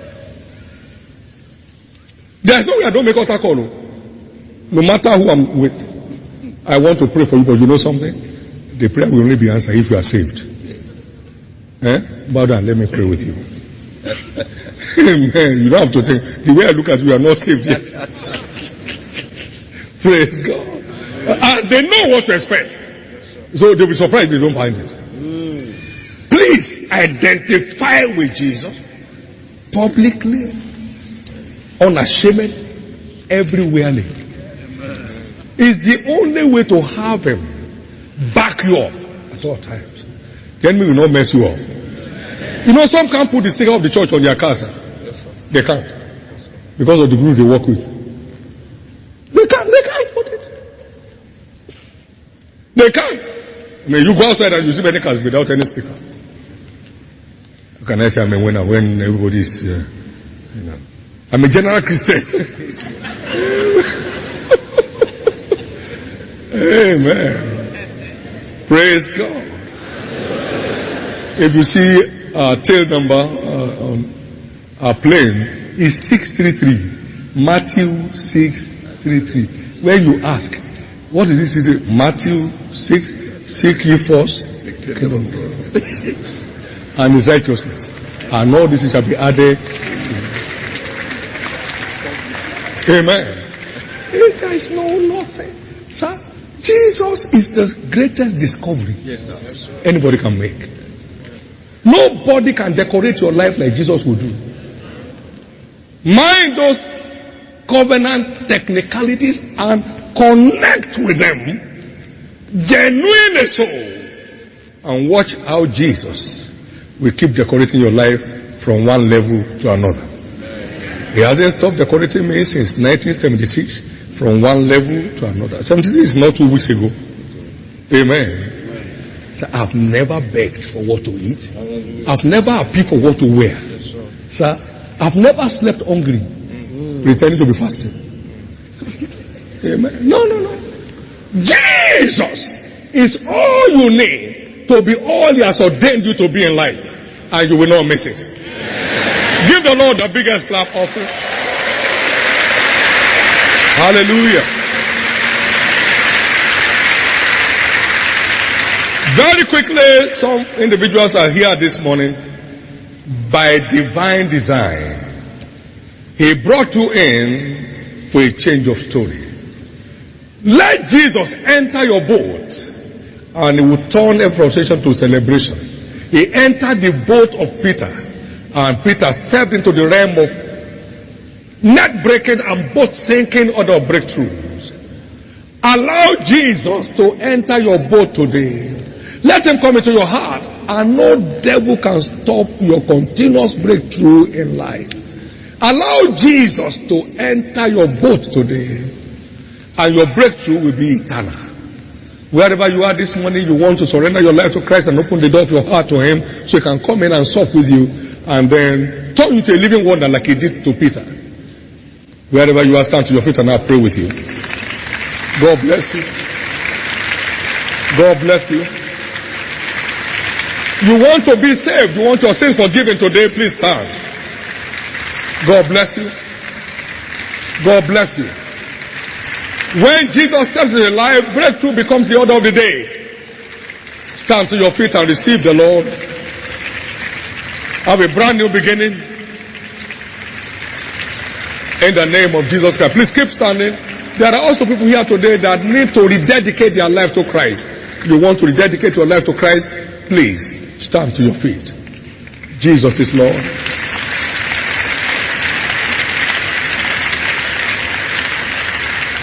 There's no way I don't make altar call. No matter who I'm with, I want to pray for you, but you know something? The prayer will only be answered if you are saved. Bow down, let me pray with you. Amen. You don't have to think. The way I look at you, you are not saved yet. Praise God. And they know what to expect. So they'll be surprised if they don't find it. Please identify with Jesus publicly, unashamed, everywhere. It's the only way to have him back you up at all times. The enemy will not mess you up. You know, some can't put the sticker of the church on their cars. They can't. Because of the group they work with. They can't put it. They can't. I mean, you go outside and you see many cars without any sticker. How can I say I'm a winner when everybody is, you know. I'm a general Christian. Amen. Praise God. If you see tail number on our plane, is 633. Matthew 633. When you ask, what is this? Matthew 6. Seek ye first the kingdom of God and his righteousness, and all this shall be added. Amen. There is no nothing, sir. Jesus is the greatest discovery anybody can make. Nobody can decorate your life like Jesus will do. Mind those covenant technicalities and connect with them genuinely so, and watch how Jesus will keep decorating your life from one level to another. He hasn't stopped decorating me since 1976 from one level to another. 76 is not 2 weeks ago. Amen. So I've never begged for what to eat. I've never appealed for what to wear. Sir, I've never slept hungry pretending to be fasting. Amen. No. Jesus is all you need to be all he has ordained you to be in life, and you will not miss it. Give the Lord the biggest clap offering. Hallelujah. Very quickly, some individuals are here this morning by divine design. He brought you in for a change of story. Let Jesus enter your boat, and he will turn every frustration to celebration. He entered the boat of Peter, and Peter stepped into the realm of net breaking and boat sinking other breakthroughs. Allow Jesus to enter your boat today. Let him come into your heart, and no devil can stop your continuous breakthrough in life. Allow Jesus to enter your boat today, and your breakthrough will be eternal. Wherever you are this morning, you want to surrender your life to Christ and open the door of your heart to him so he can come in and sup with you and then turn you to a living wonder like he did to Peter. Wherever you are, stand to your feet and I'll pray with you. God bless you. God bless you. You want to be saved, you want your sins forgiven today, please stand. God bless you. God bless you. When Jesus steps in your life, breakthrough becomes the order of the day. Stand to your feet and receive the Lord. Have a brand new beginning. In the name of Jesus Christ. Please keep standing. There are also people here today that need to rededicate their life to Christ. You want to rededicate your life to Christ? Please stand to your feet. Jesus is Lord.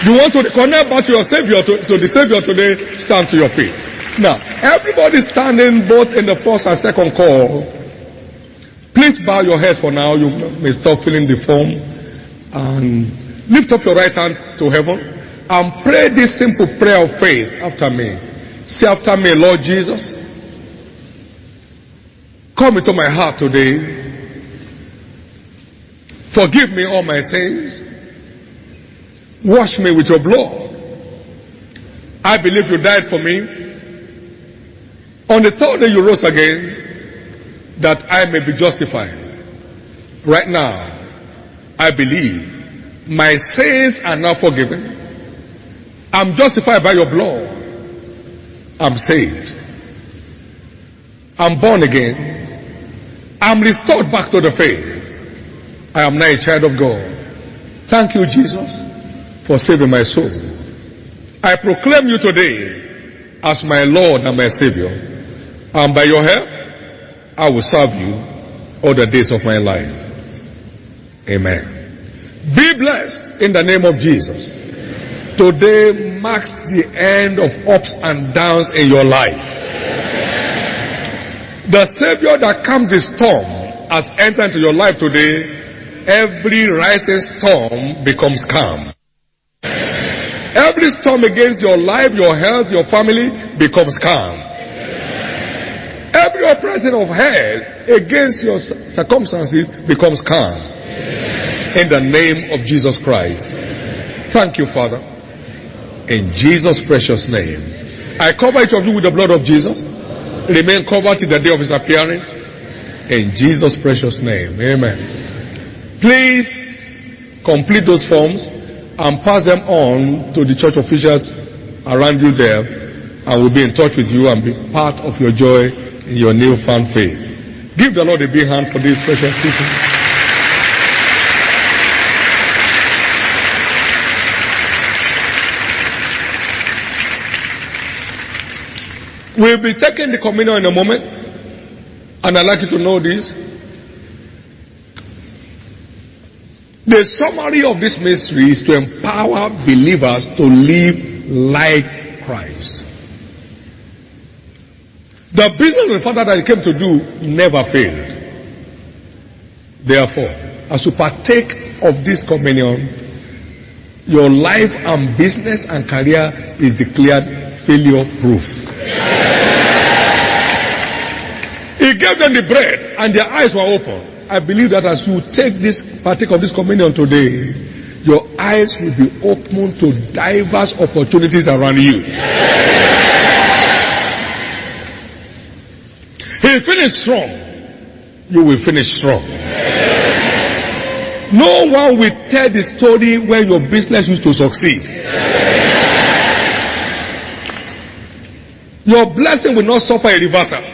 You want to connect back to your Savior, to the Savior today, stand to your feet. Now, everybody standing both in the first and second call, please bow your heads for now. You may stop filling the form and lift up your right hand to heaven and pray this simple prayer of faith after me. Say after me, Lord Jesus, come into my heart today. Forgive me all my sins. Wash me with your blood. I believe you died for me. On the third day you rose again, that I may be justified. Right now, I believe my sins are now forgiven. I'm justified by your blood. I'm saved. I'm born again. I'm restored back to the faith. I am now a child of God. Thank you, Jesus, for saving my soul. I proclaim you today as my Lord and my Savior. And by your help, I will serve you all the days of my life. Amen. Be blessed in the name of Jesus. Today marks the end of ups and downs in your life. The Savior that calmed the storm has entered into your life today. Every rising storm becomes calm. Every storm against your life, your health, your family becomes calm. Every oppression of hell against your circumstances becomes calm. In the name of Jesus Christ. Thank you, Father. In Jesus' precious name. I cover each of you with the blood of Jesus. Remain covered till the day of his appearing. In Jesus' precious name. Amen. Please complete those forms and pass them on to the church officials around you there, and we'll be in touch with you and be part of your joy in your newfound faith. Give the Lord a big hand for these precious people. We'll be taking the communion in a moment, and I'd like you to know this. The summary of this mystery is to empower believers to live like Christ. The business of the Father that he came to do never failed. Therefore, as you partake of this communion, your life and business and career is declared failure proof. He gave them the bread and their eyes were open. I believe that as you partake of this communion today, your eyes will be open to diverse opportunities around you. He finished strong. You will finish strong. No one will tell the story where your business used to succeed. Your blessing will not suffer a reversal.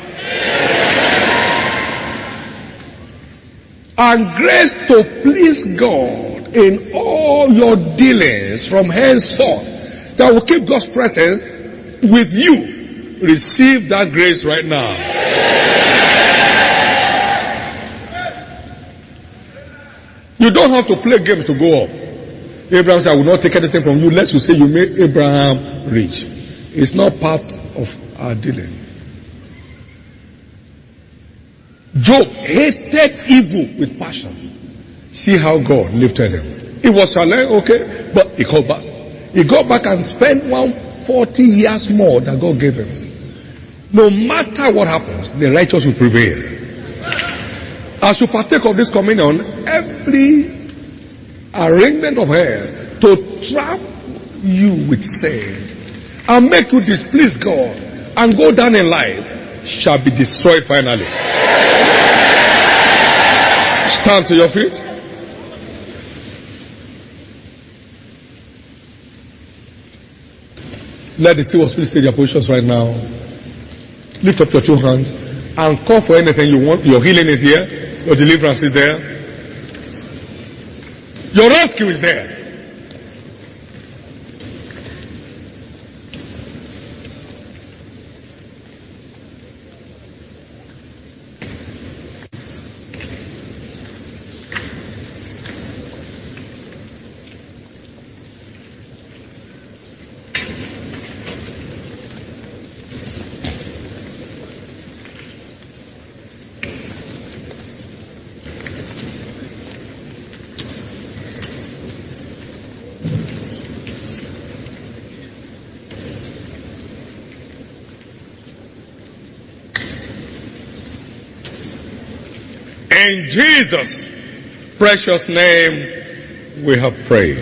And grace to please God in all your dealings from henceforth, that will keep God's presence with you. Receive that grace right now. You don't have to play games to go up. Abraham said, I will not take anything from you lest you say you made Abraham rich. It's not part of our dealing. Job hated evil with passion. See how God lifted him. It was challenged, okay, but he got back. He got back and spent 140 years more that God gave him. No matter what happens, the righteous will prevail. As you partake of this communion, every arrangement of hell to trap you with sin and make you displease God and go down in life shall be destroyed finally. Stand to your feet. Let the steward please take their positions right now. Lift up your two hands and call for anything you want. Your healing is here. Your deliverance is there. Your rescue is there. In Jesus' precious name we have prayed.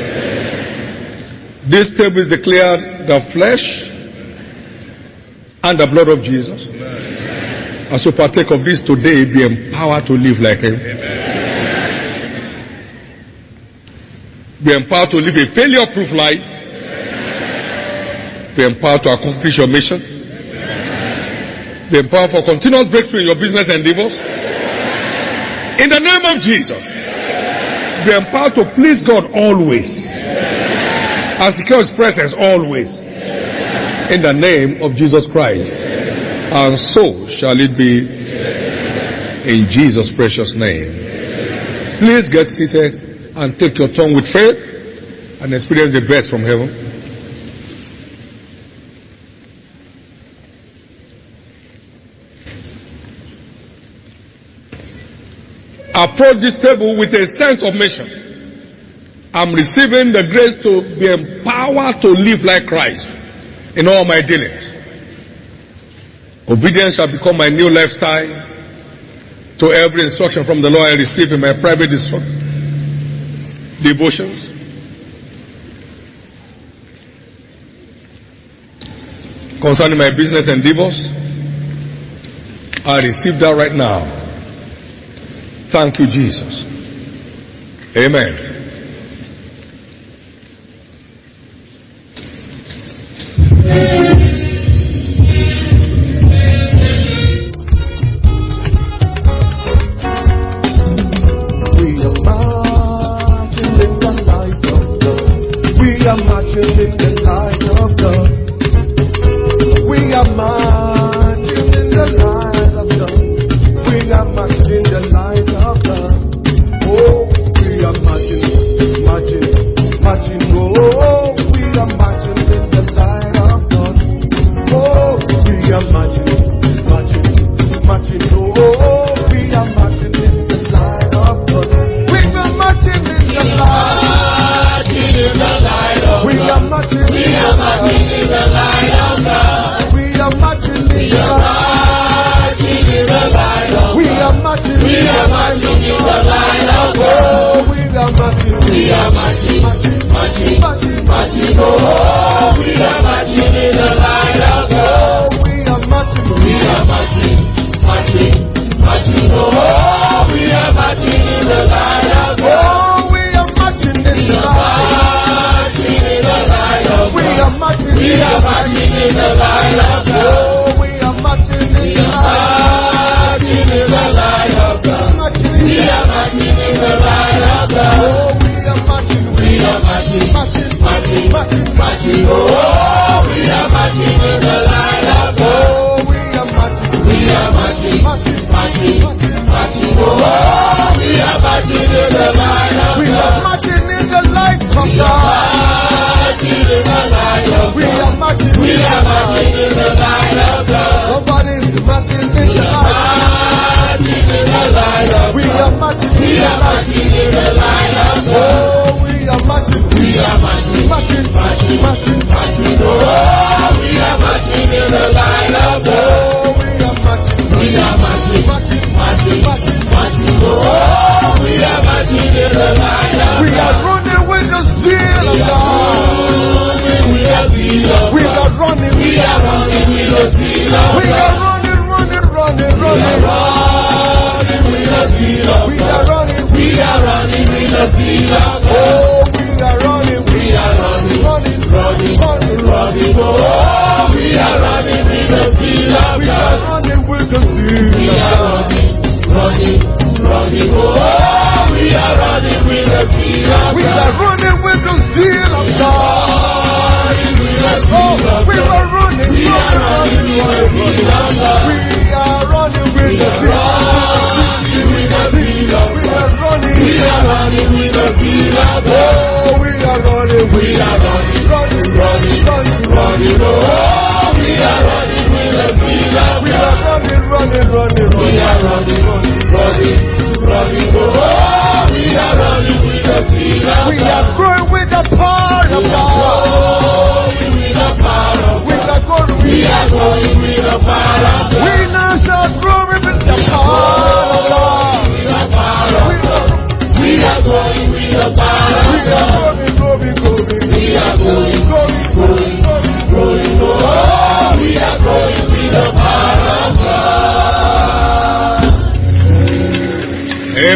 This table is declared the flesh and the blood of Jesus. As you partake of this today, be empowered to live like Him. Be empowered to live a failure-proof life. Be empowered to accomplish your mission. Be empowered for continuous breakthrough in your business endeavors. In the name of Jesus. Be empowered to please God always. And secure His presence always. In the name of Jesus Christ. And so shall it be in Jesus' precious name. Please get seated and take your tongue with faith and experience the best from heaven. Approach this table with a sense of mission. I'm receiving the grace to be empowered to live like Christ in all my dealings. Obedience shall become my new lifestyle to every instruction from the Lord I receive in my private devotions. Concerning my business endeavors, I receive that right now. Thank you, Jesus. Amen. We are running with the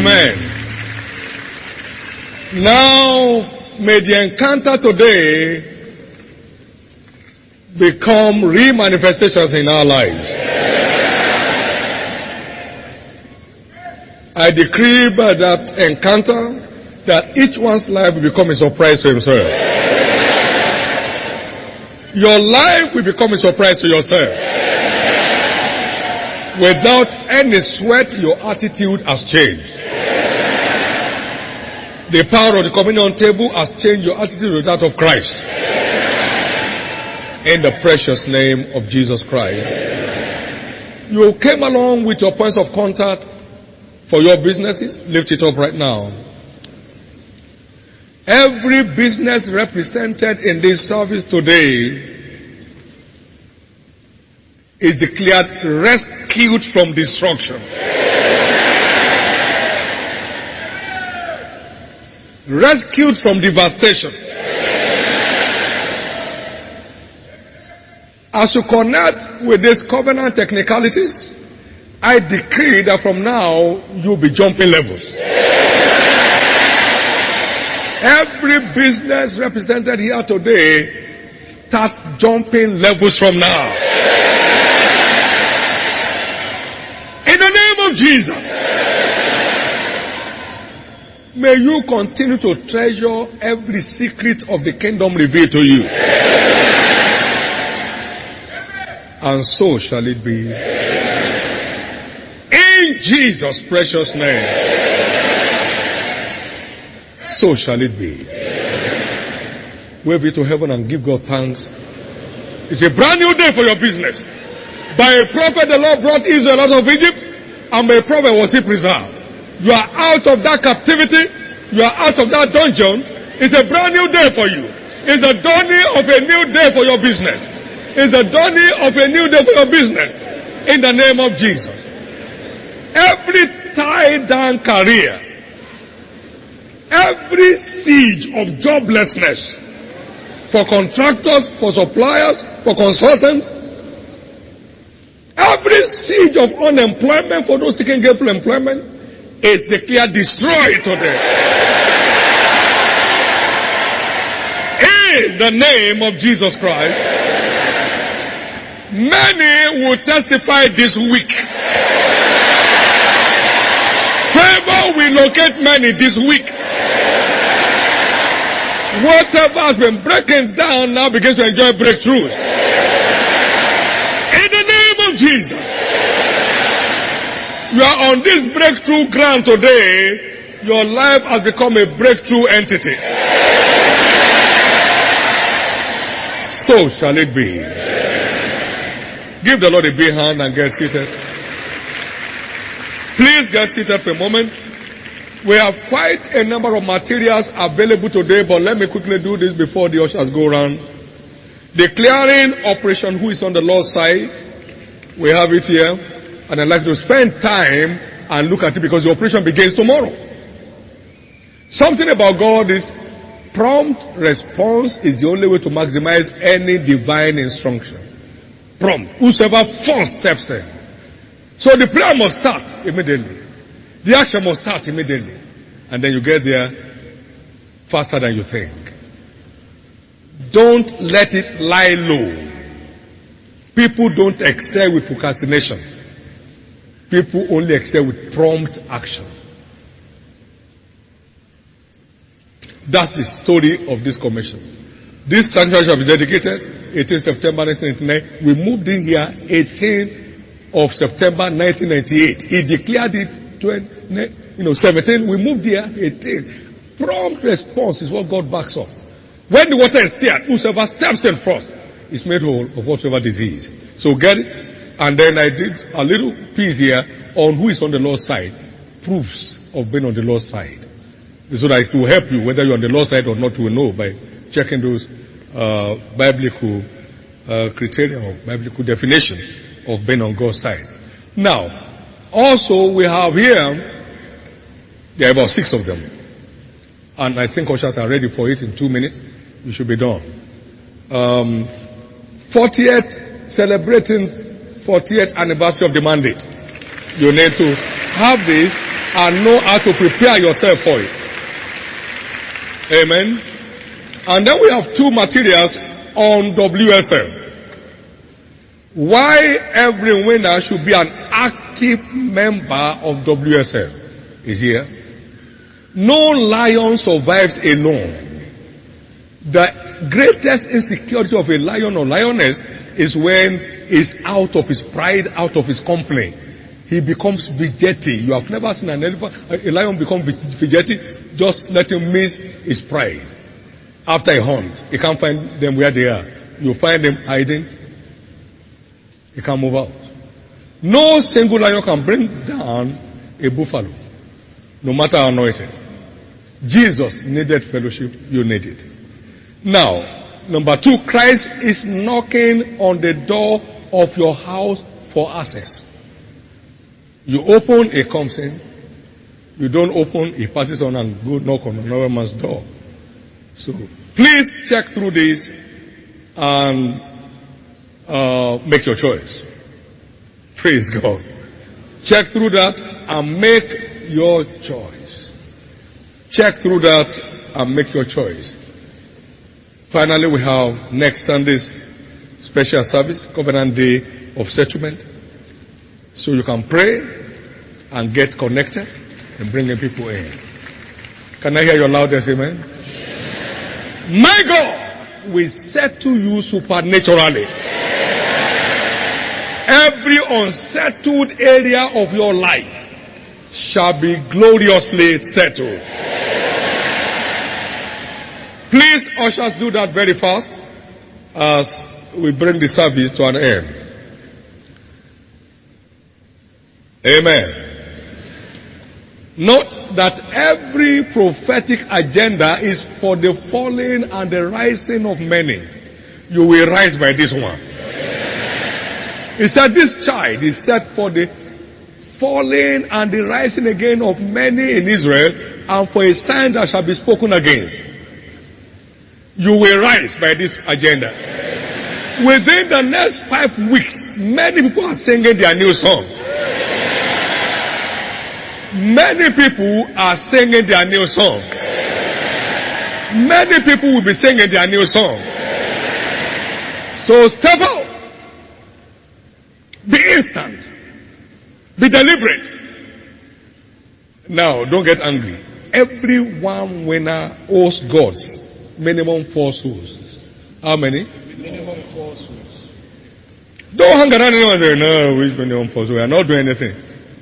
Amen. Now, may the encounter today become real manifestations in our lives. I decree by that encounter that each one's life will become a surprise to himself. Your life will become a surprise to yourself. Without any sweat, your attitude has changed. The power of the communion table has changed your attitude with that of Christ. In the precious name of Jesus Christ. You came along with your points of contact for your businesses. Lift it up right now. Every business represented in this service today is declared rescued from destruction. Rescued from devastation. As you connect with these covenant technicalities, I decree that from now, you'll be jumping levels. Every business represented here today starts jumping levels from now. In the name of Jesus. May you continue to treasure every secret of the kingdom revealed to you. And so shall it be. In Jesus' precious name. So shall it be. Wave it to heaven and give God thanks. It's a brand new day for your business. By a prophet the Lord brought Israel out of Egypt, and by a prophet was he preserved. You are out of that captivity. You are out of that dungeon. It's a brand new day for you. It's the dawning of a new day for your business. It's the dawning of a new day for your business. In the name of Jesus. Every tied down career, every siege of joblessness for contractors, for suppliers, for consultants, every siege of unemployment for those seeking gainful employment is declared destroyed today. In the name of Jesus Christ, many will testify this week. Favor will locate many this week. Whatever has been breaking down now begins to enjoy breakthroughs. In the name of Jesus. You are on this breakthrough ground today. Your life has become a breakthrough entity. So shall it be. Give the Lord a big hand and get seated. Please get seated for a moment. We have quite a number of materials available today, but let me quickly do this before the ushers go around. Declaring Operation Who is on the Lord's Side. We have it here. And I'd like to spend time and look at it because the operation begins tomorrow. Something about God is prompt response is the only way to maximize any divine instruction. Prompt. Whosoever first steps in. So the prayer must start immediately. The action must start immediately. And then you get there faster than you think. Don't let it lie low. People don't excel with procrastination. People only excel with prompt action. That's the story of this commission. This sanctuary shall be dedicated 18 September 1999. We moved in here 18 of September 1998. He declared it 17. We moved here 18. Prompt response is what God backs up. When the water is stirred, whosoever steps in first is made whole of whatever disease. So get it? And then I did a little piece here on who is on the Lord's side. Proofs of being on the Lord's side. So that it will help you whether you're on the Lord's side or not, you will know by checking those biblical criteria or biblical definition of being on God's side. Now, also we have here, there are about 6 of them. And I think ushers are ready for it in 2 minutes. We should be done. 40th, celebrating 40th anniversary of the mandate. You need to have this and know how to prepare yourself for it. Amen. And then we have two materials on WSL. Why every winner should be an active member of WSL is here. No lion survives alone. The greatest insecurity of a lion or lioness is when he's out of his pride, out of his company. He becomes fidgety. You have never seen a lion become fidgety. Just let him miss his pride. After a hunt, he can't find them where they are. You find them hiding. He can't move out. No single lion can bring down a buffalo, no matter how anointed. Jesus needed fellowship. You need it. Now, number two, Christ is knocking on the door of your house for access. You open, he comes in. You don't open, he passes on and go knock on another man's door. So, please check through this and make your choice. Praise God. Check through that and make your choice. Check through that and make your choice. Finally, we have next Sunday's special service, Covenant Day of Settlement. So you can pray and get connected and bring people in. Can I hear your loudest amen? Amen. My God will settle you supernaturally. Every unsettled area of your life shall be gloriously settled. Please, ushers, do that very fast as we bring the service to an end. Amen. Note that every prophetic agenda is for the falling and the rising of many. You will rise by this one. He said this child is set for the falling and the rising again of many in Israel, and for a sign that shall be spoken against. You will rise by this agenda. Within the next 5 weeks, many people are singing their new song. Many people are singing their new song. Many people will be singing their new song. So step out. Be instant. Be deliberate. Now, don't get angry. Every one winner owes God minimum 4 souls. How many? Minimum 4 souls. Don't hang around anyone and say, no, which minimum 4 souls? We are not doing anything.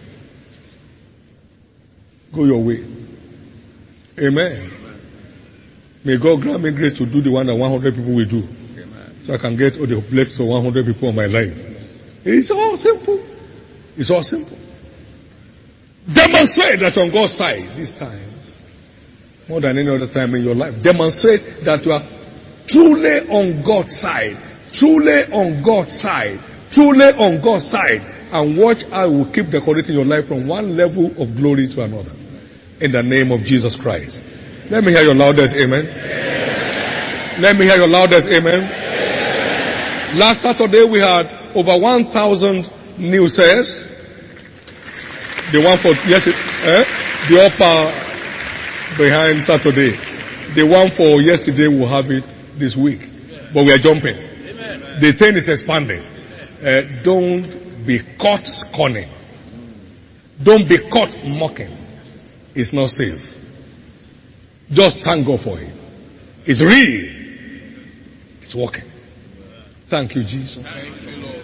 Go your way. Amen. May God grant me grace to do the one that 100 people will do. Amen. So I can get all the blessings of 100 people in my life. It's all simple. It's all simple. Demonstrate that you're on God's side this time. More than any other time in your life. Demonstrate that you are truly on God's side. Truly on God's side. Truly on God's side. And watch how He will keep decorating your life from one level of glory to another. In the name of Jesus Christ. Let me hear your loudest amen. Amen. Let me hear your loudest amen. Amen. Last Saturday we had over 1,000 new sales. The one for the upper behind Saturday. The one for yesterday we'll have it this week. But we are jumping. Amen. The thing is expanding. Don't be caught scorning. Don't be caught mocking. It's not safe. Just thank God for it. It's real. It's working. Thank you, Jesus. Thank you, Lord.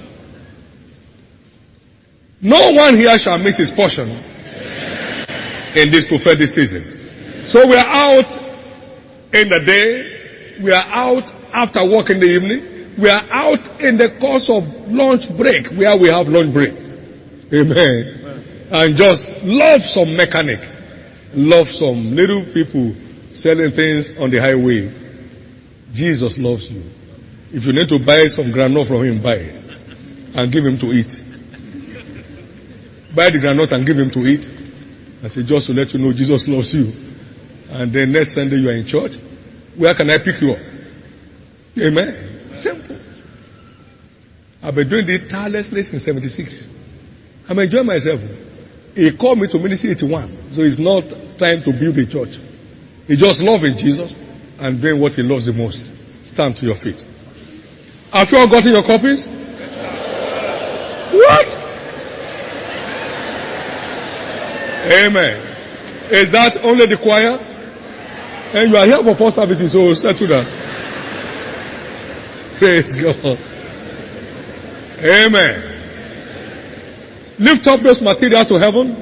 No one here shall miss his portion in this prophetic season. So we are out in the day. We are out after work in the evening. We are out in the course of lunch break, where we have lunch break. Amen. And just love some mechanic. Love some little people selling things on the highway. Jesus loves you. If you need to buy some granite from him, buy it. And give him to eat. Buy the granite and give him to eat. I say, just to let you know Jesus loves you. And then next Sunday you are in church. Where can I pick you up? Amen. Simple. I've been doing this tirelessly since 76. I'm enjoying myself. He called me to Ministry 81. So it's not time to build a church. He just loving Jesus and doing what he loves the most. Stand to your feet. Have you all gotten your copies? What? Amen. Is that only the choir? And you are here for 4 services, so settle down. Praise God. Amen. Lift up those materials to heaven.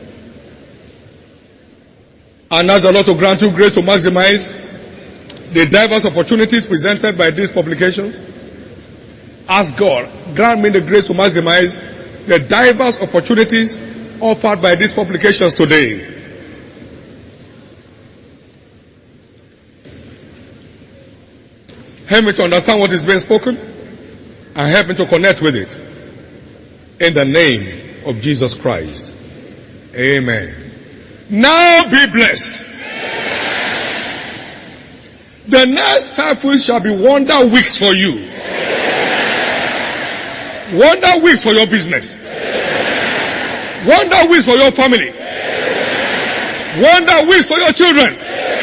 And ask the Lord to grant you grace to maximize the diverse opportunities presented by these publications. Ask God, grant me the grace to maximize the diverse opportunities offered by these publications today. Help me to understand what is being spoken and help me to connect with it. In the name of Jesus Christ. Amen. Now be blessed. The next 5 weeks shall be wonder weeks for you. Wonder weeks for your business. Wonder weeks for your family. Wonder weeks for your children.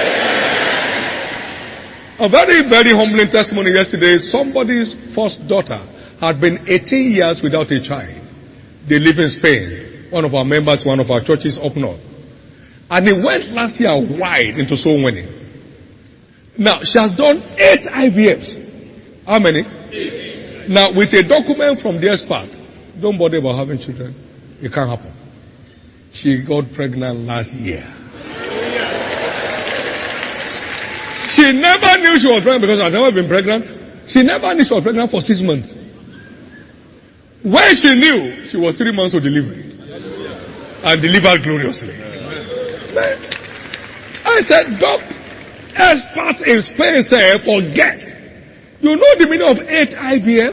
A very, very humbling testimony yesterday. Somebody's first daughter had been 18 years without a child. They live in Spain. One of our members, one of our churches up north. And he went last year wide into soul winning. Now, she has done 8 IVFs. How many? 8. Now, with a document from the expert, don't bother about having children. It can't happen. She got pregnant last year. She never knew she was pregnant because I've never been pregnant. She never knew she was pregnant for 6 months. When she knew, she was 3 months to delivery. And delivered gloriously. I said, Doc, experts in Spain say, forget. You know the meaning of 8 IVF?